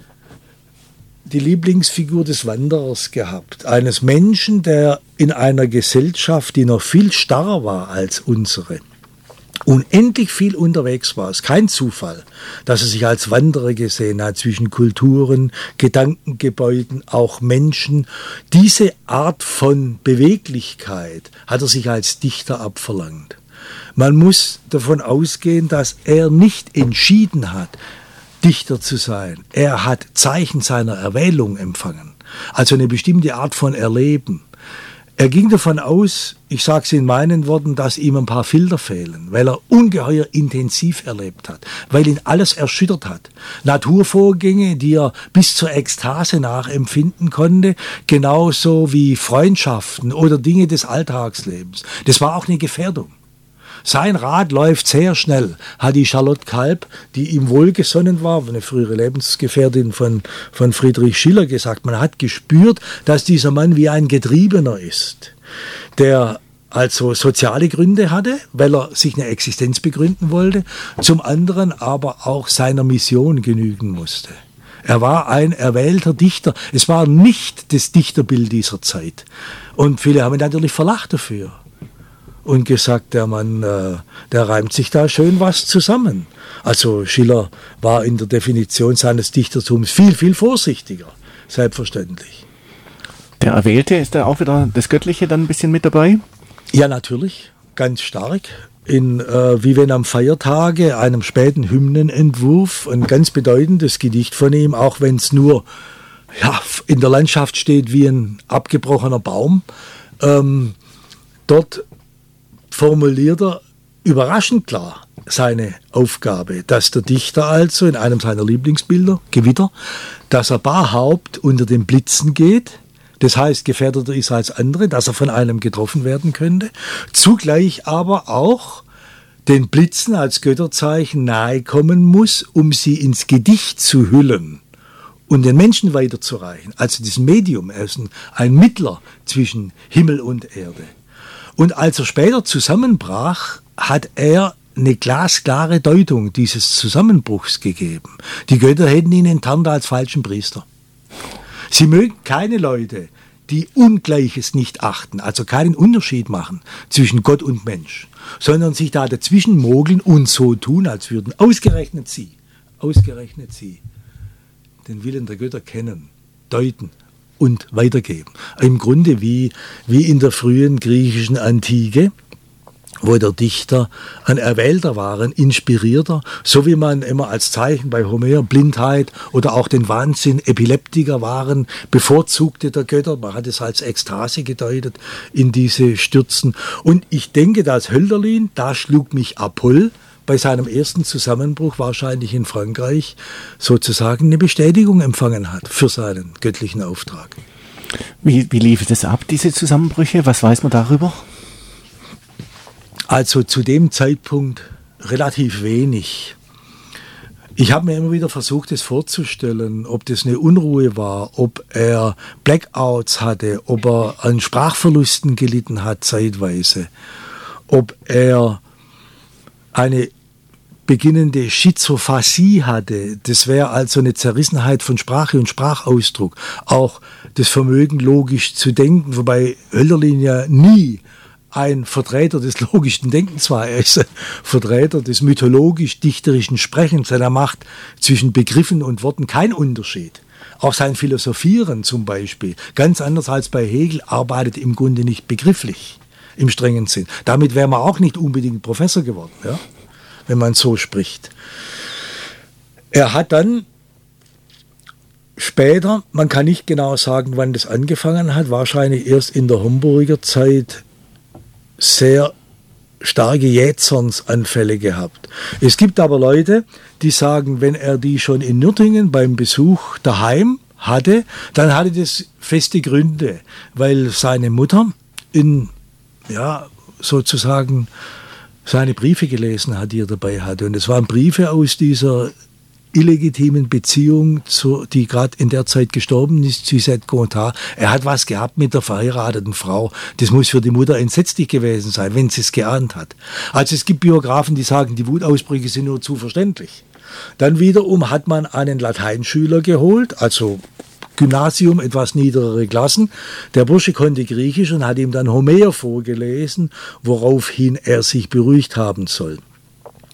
die Lieblingsfigur des Wanderers gehabt. Eines Menschen, der in einer Gesellschaft, die noch viel starrer war als unsere, unendlich viel unterwegs war. Es ist kein Zufall, dass er sich als Wanderer gesehen hat zwischen Kulturen, Gedankengebäuden, auch Menschen. Diese Art von Beweglichkeit hat er sich als Dichter abverlangt. Man muss davon ausgehen, dass er nicht entschieden hat, Dichter zu sein. Er hat Zeichen seiner Erwählung empfangen, also eine bestimmte Art von Erleben. Er ging davon aus, ich sage es in meinen Worten, dass ihm ein paar Filter fehlen, weil er ungeheuer intensiv erlebt hat, weil ihn alles erschüttert hat. Naturvorgänge, die er bis zur Ekstase nachempfinden konnte, genauso wie Freundschaften oder Dinge des Alltagslebens. Das war auch eine Gefährdung. Sein Rad läuft sehr schnell, hat die Charlotte Kalb, die ihm wohlgesonnen war, eine frühere Lebensgefährtin von Friedrich Schiller, gesagt. Man hat gespürt, dass dieser Mann wie ein Getriebener ist, der also soziale Gründe hatte, weil er sich eine Existenz begründen wollte, zum anderen aber auch seiner Mission genügen musste. Er war ein erwählter Dichter. Es war nicht das Dichterbild dieser Zeit. Und viele haben ihn natürlich verlacht dafür. Und gesagt, der Mann, der reimt sich da schön was zusammen. Also Schiller war in der Definition seines Dichtertums viel, viel vorsichtiger, selbstverständlich. Der Erwählte, ist da auch wieder das Göttliche dann ein bisschen mit dabei? Ja, natürlich, ganz stark. Wie wenn am Feiertage, einem späten Hymnenentwurf, ein ganz bedeutendes Gedicht von ihm, auch wenn es nur in der Landschaft steht wie ein abgebrochener Baum. Dort formuliert er überraschend klar seine Aufgabe, dass der Dichter also in einem seiner Lieblingsbilder, Gewitter, dass er barhaupt unter den Blitzen geht, das heißt gefährdeter ist als andere, dass er von einem getroffen werden könnte, zugleich aber auch den Blitzen als Götterzeichen nahe kommen muss, um sie ins Gedicht zu hüllen und den Menschen weiterzureichen. Also das Medium, er ist ein Mittler zwischen Himmel und Erde. Und als er später zusammenbrach, hat er eine glasklare Deutung dieses Zusammenbruchs gegeben. Die Götter hätten ihn enttarnt als falschen Priester. Sie mögen keine Leute, die Ungleiches nicht achten, also keinen Unterschied machen zwischen Gott und Mensch, sondern sich da dazwischen mogeln und so tun, als würden ausgerechnet sie den Willen der Götter kennen, deuten und weitergeben. Im Grunde wie in der frühen griechischen Antike, wo der Dichter ein Erwählter war, ein Inspirierter, so wie man immer als Zeichen bei Homer Blindheit oder auch den Wahnsinn Epileptiker waren, bevorzugte der Götter. Man hat es als Ekstase gedeutet in diese Stürzen. Und ich denke, dass Hölderlin, da schlug mich Apoll, bei seinem ersten Zusammenbruch wahrscheinlich in Frankreich sozusagen eine Bestätigung empfangen hat für seinen göttlichen Auftrag. Wie lief das ab, diese Zusammenbrüche? Was weiß man darüber? Also zu dem Zeitpunkt relativ wenig. Ich habe mir immer wieder versucht, es vorzustellen, ob das eine Unruhe war, ob er Blackouts hatte, ob er an Sprachverlusten gelitten hat zeitweise, ob er eine beginnende Schizophasie hatte. Das wäre also eine Zerrissenheit von Sprache und Sprachausdruck. Auch das Vermögen, logisch zu denken, wobei Hölderlin ja nie ein Vertreter des logischen Denkens war. Er ist ein Vertreter des mythologisch-dichterischen Sprechens. Er macht zwischen Begriffen und Worten keinen Unterschied. Auch sein Philosophieren zum Beispiel, ganz anders als bei Hegel, arbeitet im Grunde nicht begrifflich im strengen Sinn. Damit wäre man auch nicht unbedingt Professor geworden, ja? Wenn man so spricht. Er hat dann später, man kann nicht genau sagen, wann das angefangen hat, wahrscheinlich erst in der Homburger Zeit, sehr starke Jähzornsanfälle gehabt. Es gibt aber Leute, die sagen, wenn er die schon in Nürtingen beim Besuch daheim hatte, dann hatte das feste Gründe, weil seine Mutter sozusagen seine Briefe gelesen hat, die er dabei hatte. Und es waren Briefe aus dieser illegitimen Beziehung, die gerade in der Zeit gestorben ist, Suzette Gontard. Er hat was gehabt mit der verheirateten Frau. Das muss für die Mutter entsetzlich gewesen sein, wenn sie es geahnt hat. Also es gibt Biografen, die sagen, die Wutausbrüche sind nur zu verständlich. Dann wiederum hat man einen Lateinschüler geholt, also Gymnasium, etwas niedrigere Klassen. Der Bursche konnte Griechisch und hat ihm dann Homer vorgelesen, woraufhin er sich beruhigt haben soll.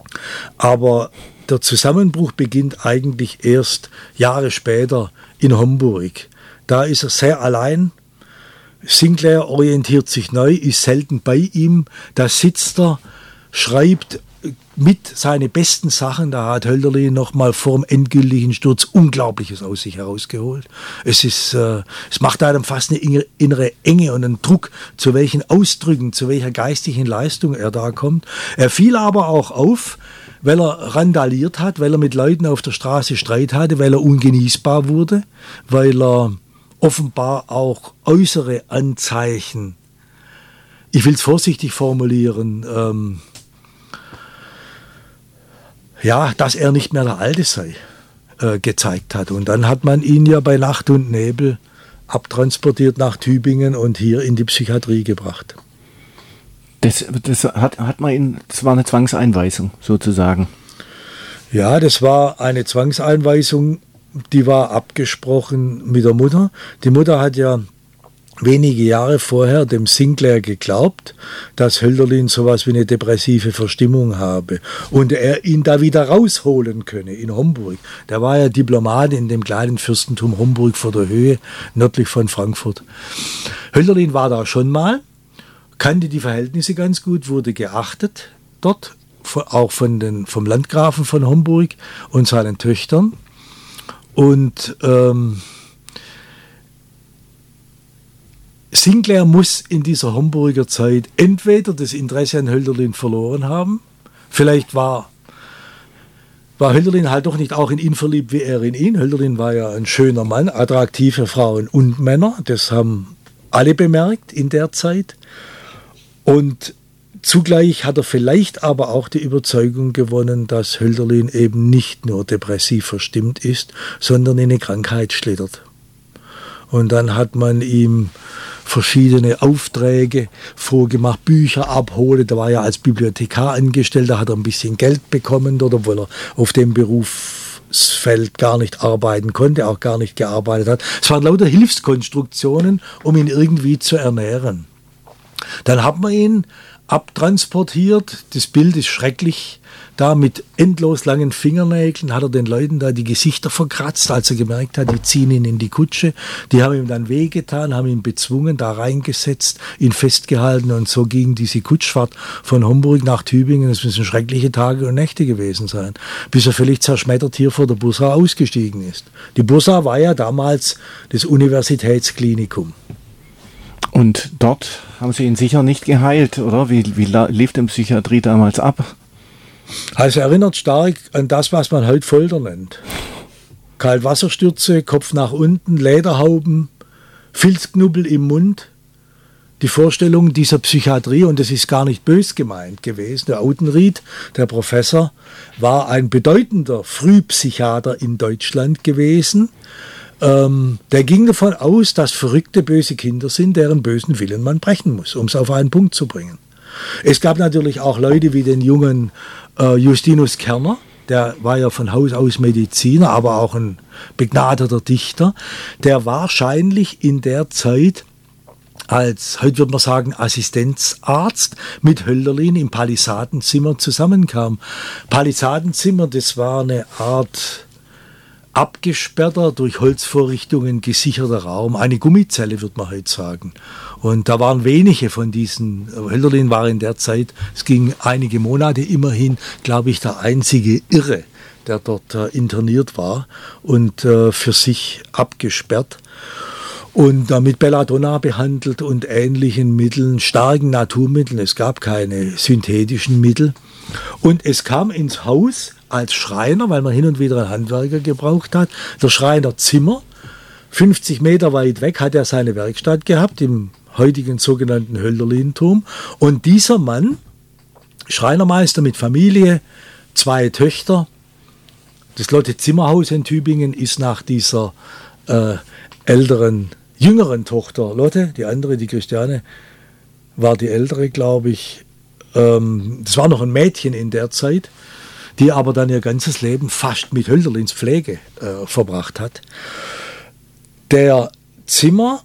Aber der Zusammenbruch beginnt eigentlich erst Jahre später in Homburg. Da ist er sehr allein. Sinclair orientiert sich neu, ist selten bei ihm. Da sitzt er, schreibt mit seine besten Sachen. Da hat Hölderlin noch mal vor dem endgültigen Sturz Unglaubliches aus sich herausgeholt. Es macht einem fast eine innere Enge und einen Druck, zu welchen Ausdrücken, zu welcher geistigen Leistung er da kommt. Er fiel aber auch auf, weil er randaliert hat, weil er mit Leuten auf der Straße Streit hatte, weil er ungenießbar wurde, weil er offenbar auch äußere Anzeichen, ich will es vorsichtig formulieren, dass er nicht mehr der Alte sei, gezeigt hat. Und dann hat man ihn ja bei Nacht und Nebel abtransportiert nach Tübingen und hier in die Psychiatrie gebracht. Das war eine Zwangseinweisung sozusagen. Ja, das war eine Zwangseinweisung, die war abgesprochen mit der Mutter. Die Mutter hat ja wenige Jahre vorher dem Sinclair geglaubt, dass Hölderlin sowas wie eine depressive Verstimmung habe und er ihn da wieder rausholen könne in Homburg. Der war ja Diplomat in dem kleinen Fürstentum Homburg vor der Höhe, nördlich von Frankfurt. Hölderlin war da schon mal, kannte die Verhältnisse ganz gut, wurde geachtet dort, auch vom Landgrafen von Homburg und seinen Töchtern. Und Sinclair muss in dieser Homburger Zeit entweder das Interesse an Hölderlin verloren haben, vielleicht war Hölderlin halt doch nicht auch in ihn verliebt wie er in ihn. Hölderlin war ja ein schöner Mann, attraktive Frauen und Männer, das haben alle bemerkt in der Zeit. Und zugleich hat er vielleicht aber auch die Überzeugung gewonnen, dass Hölderlin eben nicht nur depressiv verstimmt ist, sondern in eine Krankheit schlittert. Und dann hat man ihm verschiedene Aufträge vorgemacht, Bücher abholen. Da war er als Bibliothekar angestellt, da hat er ein bisschen Geld bekommen, oder obwohl er auf dem Berufsfeld gar nicht arbeiten konnte, auch gar nicht gearbeitet hat. Es waren lauter Hilfskonstruktionen, um ihn irgendwie zu ernähren. Dann hat man ihn abtransportiert. Das Bild ist schrecklich. Da mit endlos langen Fingernägeln hat er den Leuten da die Gesichter verkratzt, als er gemerkt hat, die ziehen ihn in die Kutsche. Die haben ihm dann wehgetan, haben ihn bezwungen, da reingesetzt, ihn festgehalten und so ging diese Kutschfahrt von Homburg nach Tübingen. Das müssen schreckliche Tage und Nächte gewesen sein, bis er völlig zerschmettert hier vor der Bussa ausgestiegen ist. Die Bussa war ja damals das Universitätsklinikum. Und dort haben Sie ihn sicher nicht geheilt, oder? Wie lief denn Psychiatrie damals ab? Also erinnert stark an das, was man heute Folter nennt. Kaltwasserstürze, Kopf nach unten, Lederhauben, Filzknubbel im Mund. Die Vorstellung dieser Psychiatrie, und das ist gar nicht bös gemeint gewesen, der Audenried, der Professor, war ein bedeutender Frühpsychiater in Deutschland gewesen. Der ging davon aus, dass verrückte, böse Kinder sind, deren bösen Willen man brechen muss, um es auf einen Punkt zu bringen. Es gab natürlich auch Leute wie den jungen Justinus Kerner, der war ja von Haus aus Mediziner, aber auch ein begnadeter Dichter, der wahrscheinlich in der Zeit als, heute würde man sagen, Assistenzarzt mit Hölderlin im Palisadenzimmer zusammenkam. Palisadenzimmer, das war eine Art abgesperrter, durch Holzvorrichtungen gesicherter Raum, eine Gummizelle, würde man heute sagen. Und da waren wenige von diesen. Hölderlin war in der Zeit, es ging einige Monate immerhin, glaube ich, der einzige Irre, der dort interniert war und für sich abgesperrt. Und mit Belladonna behandelt und ähnlichen Mitteln, starken Naturmitteln, es gab keine synthetischen Mittel. Und es kam ins Haus als Schreiner, weil man hin und wieder einen Handwerker gebraucht hat, der Schreiner Zimmer. 50 Meter weit weg hat er seine Werkstatt gehabt, im heutigen sogenannten Hölderlin-Turm. Und dieser Mann, Schreinermeister mit Familie, 2 Töchter, das Lotte Zimmerhaus in Tübingen ist nach dieser jüngeren Tochter Lotte, die andere, die Christiane, war die ältere, glaube ich. Das war noch ein Mädchen in der Zeit, die aber dann ihr ganzes Leben fast mit Hölderlins Pflege verbracht hat. Der Zimmer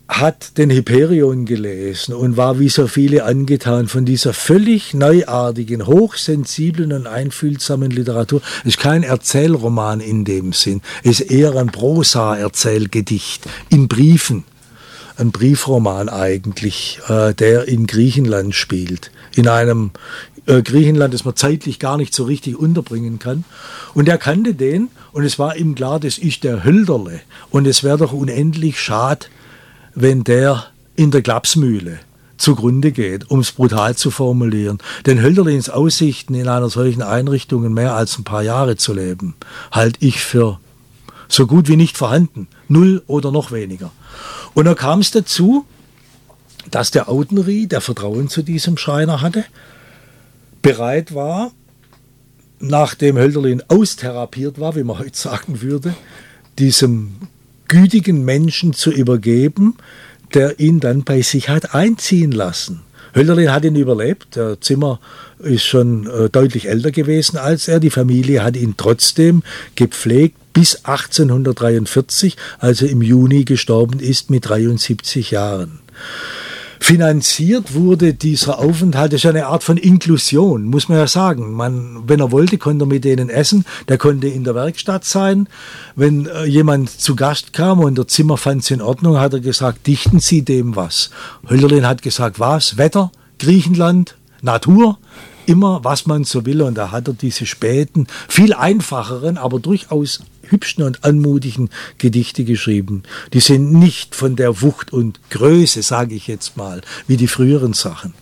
hat den Hyperion gelesen und war wie so viele angetan von dieser völlig neuartigen, hochsensiblen und einfühlsamen Literatur. Es ist kein Erzählroman in dem Sinn, es ist eher ein Prosa-Erzählgedicht in Briefen. Ein Briefroman eigentlich, der in Griechenland spielt. In einem Griechenland, das man zeitlich gar nicht so richtig unterbringen kann. Und er kannte den und es war ihm klar, das ist der Hölderle. Und es wäre doch unendlich schade, wenn der in der Klapsmühle zugrunde geht, um es brutal zu formulieren. Denn Hölderlins Aussichten in einer solchen Einrichtung mehr als ein paar Jahre zu leben, halte ich für so gut wie nicht vorhanden. 0 oder noch weniger. Und dann kam es dazu, dass der Audenried, der Vertrauen zu diesem Schreiner hatte, bereit war, nachdem Hölderlin austherapiert war, wie man heute sagen würde, diesem gütigen Menschen zu übergeben, der ihn dann bei sich hat einziehen lassen. Hölderlin hat ihn überlebt, der Zimmer ist schon deutlich älter gewesen als er, die Familie hat ihn trotzdem gepflegt bis 1843, als er im Juni gestorben ist mit 73 Jahren. Finanziert wurde dieser Aufenthalt, das ist eine Art von Inklusion, muss man ja sagen. Wenn er wollte, konnte er mit denen essen, der konnte in der Werkstatt sein. Wenn jemand zu Gast kam und der Zimmer fand es in Ordnung, hat er gesagt, dichten Sie dem was. Hölderlin hat gesagt, was? Wetter, Griechenland, Natur, immer was man so will. Und da hat er diese späten, viel einfacheren, aber durchaus hübschen und anmutigen Gedichte geschrieben. Die sind nicht von der Wucht und Größe, sage ich jetzt mal, wie die früheren Sachen.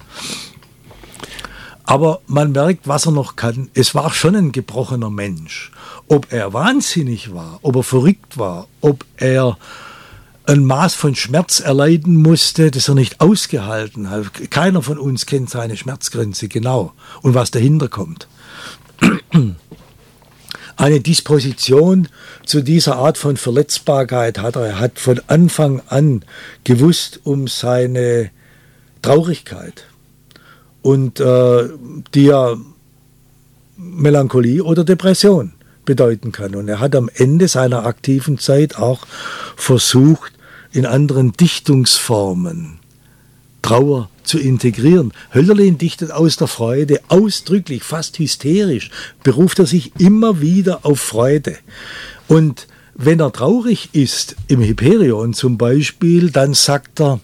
Aber man merkt, was er noch kann. Es war schon ein gebrochener Mensch. Ob er wahnsinnig war, ob er verrückt war, ob er ein Maß von Schmerz erleiden musste, das er nicht ausgehalten hat. Keiner von uns kennt seine Schmerzgrenze genau und was dahinter kommt. Eine Disposition zu dieser Art von Verletzbarkeit hat er. Er hat von Anfang an gewusst um seine Traurigkeit und die ja Melancholie oder Depression bedeuten kann. Und er hat am Ende seiner aktiven Zeit auch versucht, in anderen Dichtungsformen Trauer zu integrieren. Hölderlin dichtet aus der Freude, ausdrücklich, fast hysterisch, beruft er sich immer wieder auf Freude. Und wenn er traurig ist, im Hyperion zum Beispiel, dann sagt er,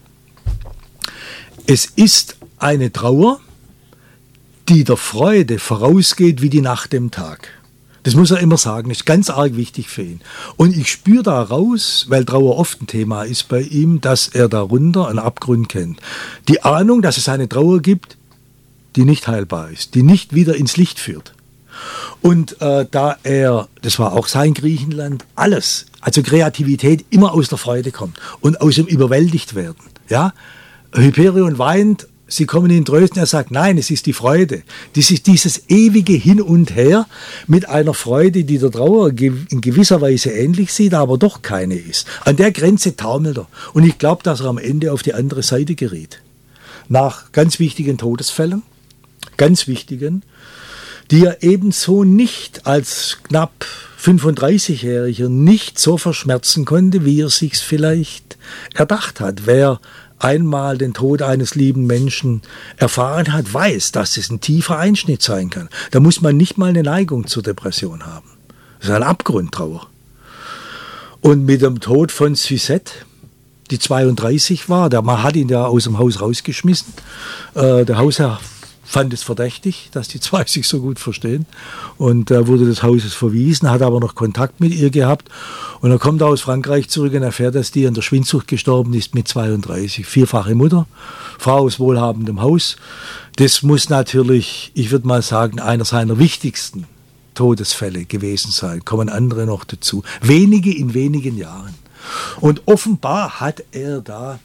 es ist eine Trauer, die der Freude vorausgeht wie die Nacht dem Tag. Das muss er immer sagen, das ist ganz arg wichtig für ihn. Und ich spüre da raus, weil Trauer oft ein Thema ist bei ihm, dass er darunter einen Abgrund kennt. Die Ahnung, dass es eine Trauer gibt, die nicht heilbar ist, die nicht wieder ins Licht führt. Und da er, das war auch sein Griechenland, alles, also Kreativität immer aus der Freude kommt und aus dem Überwältigtwerden. Ja? Hyperion weint, sie kommen ihn trösten, er sagt, nein, es ist die Freude. Das ist dieses ewige Hin und Her mit einer Freude, die der Trauer in gewisser Weise ähnlich sieht, aber doch keine ist. An der Grenze taumelt er. Und ich glaube, dass er am Ende auf die andere Seite geriet. Nach ganz wichtigen Todesfällen, ganz wichtigen, die er ebenso nicht als knapp 35-Jähriger nicht so verschmerzen konnte, wie er sich's vielleicht erdacht hat. Wer einmal den Tod eines lieben Menschen erfahren hat, weiß, dass es ein tiefer Einschnitt sein kann. Da muss man nicht mal eine Neigung zur Depression haben. Das ist ein Abgrundtrauer. Und mit dem Tod von Suzette, die 32 war, man hat ihn ja aus dem Haus rausgeschmissen. Der Hausherr fand es verdächtig, dass die zwei sich so gut verstehen und wurde des Hauses verwiesen, hat aber noch Kontakt mit ihr gehabt und dann kommt er aus Frankreich zurück und erfährt, dass die an der Schwindsucht gestorben ist mit 32, vierfache Mutter, Frau aus wohlhabendem Haus. Das muss natürlich, ich würde mal sagen, einer seiner wichtigsten Todesfälle gewesen sein, kommen andere noch dazu, wenige in wenigen Jahren. Und offenbar hat er da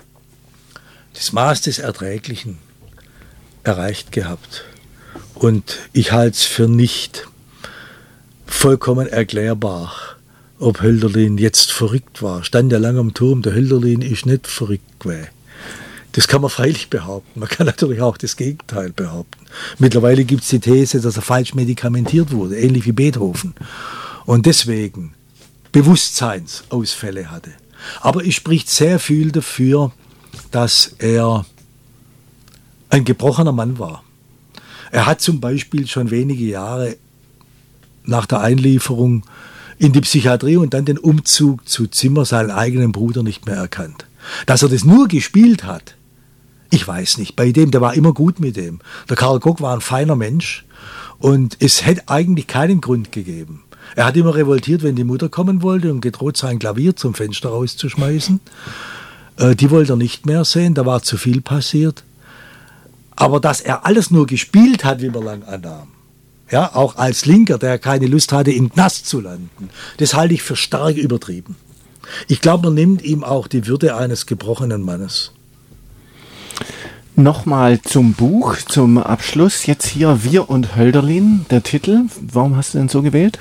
das Maß des Erträglichen erreicht gehabt. Und ich halte es für nicht vollkommen erklärbar, ob Hölderlin jetzt verrückt war. Stand ja lange am Turm, der Hölderlin ist nicht verrückt gewesen. Das kann man freilich behaupten. Man kann natürlich auch das Gegenteil behaupten. Mittlerweile gibt es die These, dass er falsch medikamentiert wurde, ähnlich wie Beethoven. Und deswegen Bewusstseinsausfälle hatte. Aber es spricht sehr viel dafür, dass er ein gebrochener Mann war. Er hat zum Beispiel schon wenige Jahre nach der Einlieferung in die Psychiatrie und dann den Umzug zu Zimmer seinen eigenen Bruder nicht mehr erkannt. Dass er das nur gespielt hat, ich weiß nicht. Bei dem, der war immer gut mit dem. Der Karl Gogg war ein feiner Mensch und es hätte eigentlich keinen Grund gegeben. Er hat immer revoltiert, wenn die Mutter kommen wollte und gedroht, sein Klavier zum Fenster rauszuschmeißen. Die wollte er nicht mehr sehen, da war zu viel passiert. Aber dass er alles nur gespielt hat, wie man lang annahm, ja, auch als Linker, der keine Lust hatte, im Knast zu landen, das halte ich für stark übertrieben. Ich glaube, man nimmt ihm auch die Würde eines gebrochenen Mannes. Nochmal zum Buch, zum Abschluss. Jetzt hier Wir und Hölderlin, der Titel. Warum hast du den so gewählt?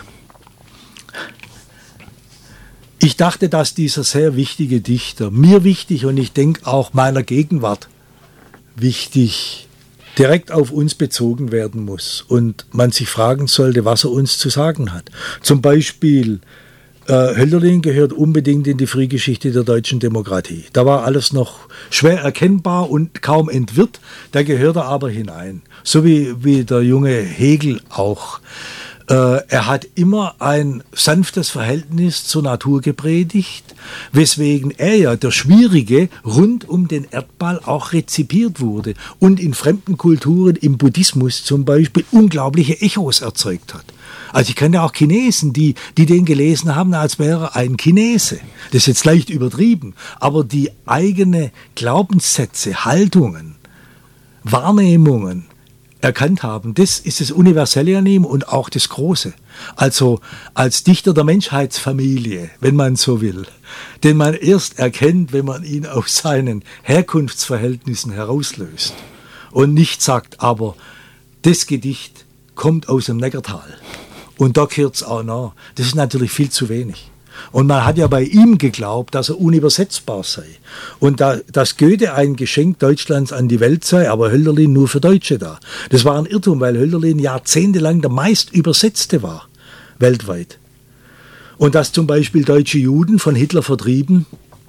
Ich dachte, dass dieser sehr wichtige Dichter, mir wichtig und ich denke auch meiner Gegenwart wichtig, direkt auf uns bezogen werden muss und man sich fragen sollte, was er uns zu sagen hat. Zum Beispiel, Hölderlin gehört unbedingt in die Frühgeschichte der deutschen Demokratie. Da war alles noch schwer erkennbar und kaum entwirrt, da gehört er aber hinein. So wie der junge Hegel auch. Er hat immer ein sanftes Verhältnis zur Natur gepredigt, weswegen er ja, der Schwierige, rund um den Erdball auch rezipiert wurde und in fremden Kulturen, im Buddhismus zum Beispiel, unglaubliche Echos erzeugt hat. Also ich kenne ja auch Chinesen, die den gelesen haben, als wäre er ein Chinese. Das ist jetzt leicht übertrieben, aber die eigene Glaubenssätze, Haltungen, Wahrnehmungen erkannt haben, das ist das Universelle an ihm und auch das Große. Also als Dichter der Menschheitsfamilie, wenn man so will, den man erst erkennt, wenn man ihn aus seinen Herkunftsverhältnissen herauslöst und nicht sagt, aber das Gedicht kommt aus dem Neckartal und da gehört es auch noch. Das ist natürlich viel zu wenig. Und man hat ja bei ihm geglaubt, dass er unübersetzbar sei. Und dass Goethe ein Geschenk Deutschlands an die Welt sei, aber Hölderlin nur für Deutsche da. Das war ein Irrtum, weil Hölderlin jahrzehntelang der meist Übersetzte war, weltweit. Und dass zum Beispiel deutsche Juden von Hitler vertrieben,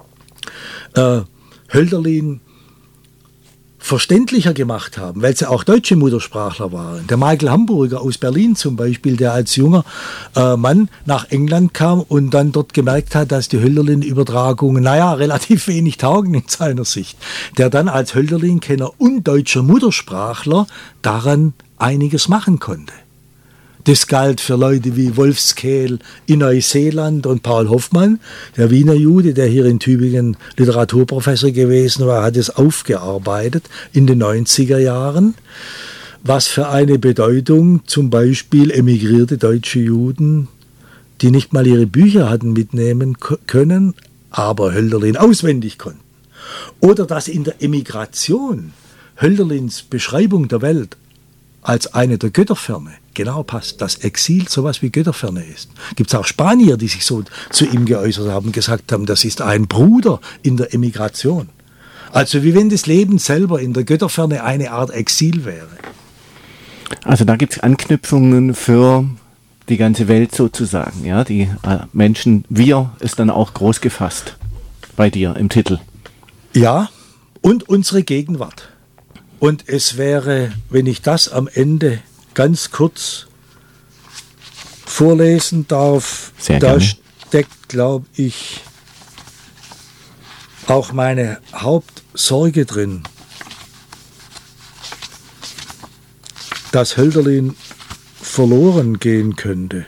Hölderlin verständlicher gemacht haben, weil sie auch deutsche Muttersprachler waren. Der Michael Hamburger aus Berlin zum Beispiel, der als junger Mann nach England kam und dann dort gemerkt hat, dass die Hölderlin-Übertragungen, relativ wenig taugen in seiner Sicht. Der dann als Hölderlin-Kenner und deutscher Muttersprachler daran einiges machen konnte. Das galt für Leute wie Wolfskehl in Neuseeland und Paul Hoffmann, der Wiener Jude, der hier in Tübingen Literaturprofessor gewesen war, hat es aufgearbeitet in den 90er Jahren. Was für eine Bedeutung zum Beispiel emigrierte deutsche Juden, die nicht mal ihre Bücher hatten mitnehmen können, aber Hölderlin auswendig konnten. Oder dass in der Emigration Hölderlins Beschreibung der Welt als eine der Götterferne genau passt, dass Exil sowas wie Götterferne ist. Gibt es auch Spanier, die sich so zu ihm geäußert haben, gesagt haben, das ist ein Bruder in der Emigration. Also wie wenn das Leben selber in der Götterferne eine Art Exil wäre. Also da gibt es Anknüpfungen für die ganze Welt sozusagen. Ja? Die Menschen, wir ist dann auch groß gefasst bei dir im Titel. Ja, und unsere Gegenwart. Und es wäre, wenn ich das am Ende ganz kurz vorlesen darf, da steckt, glaube ich, auch meine Hauptsorge drin, dass Hölderlin verloren gehen könnte.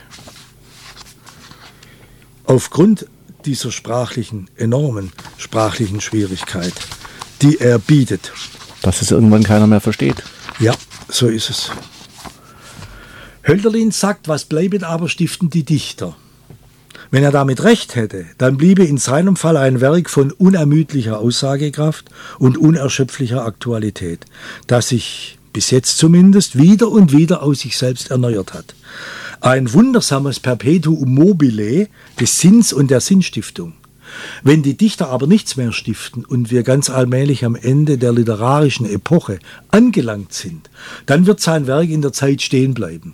Aufgrund dieser enormen sprachlichen Schwierigkeit, die er bietet. Dass es irgendwann keiner mehr versteht. Ja, so ist es. Hölderlin sagt, was bleiben aber stiften die Dichter. Wenn er damit recht hätte, dann bliebe in seinem Fall ein Werk von unermüdlicher Aussagekraft und unerschöpflicher Aktualität, das sich bis jetzt zumindest wieder und wieder aus sich selbst erneuert hat. Ein wundersames Perpetuum mobile des Sinns und der Sinnstiftung. Wenn die Dichter aber nichts mehr stiften und wir ganz allmählich am Ende der literarischen Epoche angelangt sind, dann wird sein Werk in der Zeit stehen bleiben.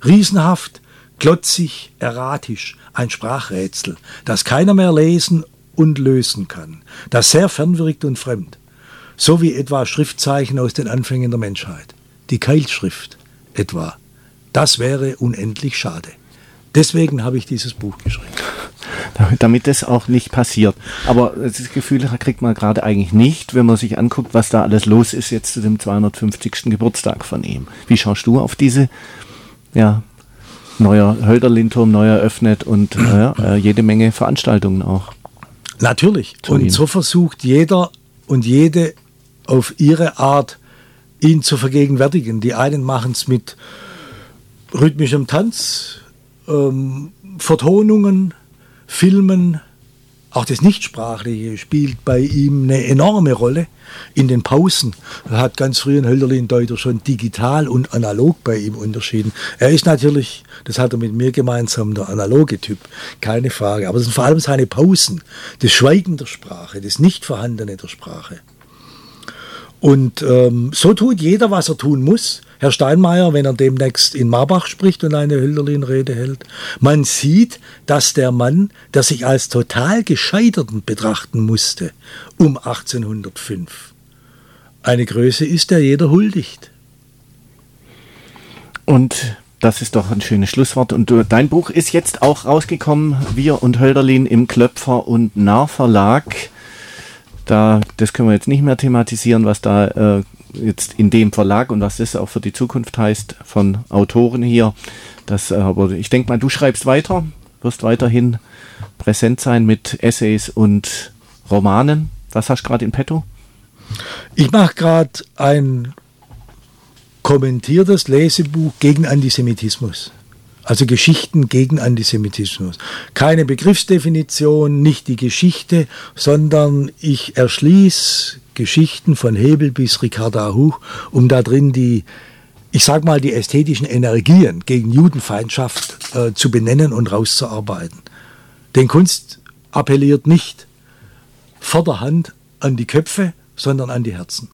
Riesenhaft, klotzig, erratisch, ein Sprachrätsel, das keiner mehr lesen und lösen kann, das sehr fern wirkt und fremd, so wie etwa Schriftzeichen aus den Anfängen der Menschheit, die Keilschrift etwa, das wäre unendlich schade. Deswegen habe ich dieses Buch geschrieben. Damit das auch nicht passiert. Aber das Gefühl kriegt man gerade eigentlich nicht, wenn man sich anguckt, was da alles los ist jetzt zu dem 250. Geburtstag von ihm. Wie schaust du auf diese, ja, neuer Hölderlin-Turm, neu eröffnet und jede Menge Veranstaltungen auch? Natürlich. Und so versucht jeder und jede auf ihre Art, ihn zu vergegenwärtigen. Die einen machen es mit rhythmischem Tanz, Vertonungen, Filmen, auch das Nichtsprachliche spielt bei ihm eine enorme Rolle. In den Pausen hat ganz früh ein Hölderlin-Deuter schon digital und analog bei ihm unterschieden. Er ist natürlich, das hat er mit mir gemeinsam, der analoge Typ, keine Frage. Aber es sind vor allem seine Pausen, das Schweigen der Sprache, das Nichtvorhandene der Sprache. Und so tut jeder, was er tun muss. Herr Steinmeier, wenn er demnächst in Marbach spricht und eine Hölderlin-Rede hält, man sieht, dass der Mann, der sich als total Gescheiterten betrachten musste, um 1805, eine Größe ist, der jeder huldigt. Und das ist doch ein schönes Schlusswort. Und dein Buch ist jetzt auch rausgekommen, Wir und Hölderlin im Klöpfer und Narr Verlag. Das können wir jetzt nicht mehr thematisieren, was da jetzt in dem Verlag und was das auch für die Zukunft heißt von Autoren hier. Aber ich denke mal, du schreibst weiter, wirst weiterhin präsent sein mit Essays und Romanen. Was hast du gerade in petto? Ich mache gerade ein kommentiertes Lesebuch gegen Antisemitismus. Also Geschichten gegen Antisemitismus. Keine Begriffsdefinition, nicht die Geschichte, sondern ich erschließe Geschichten von Hebel bis Ricarda Huch, um da drin die ästhetischen Energien gegen Judenfeindschaft zu benennen und rauszuarbeiten. Denn Kunst appelliert nicht vorderhand an die Köpfe, sondern an die Herzen.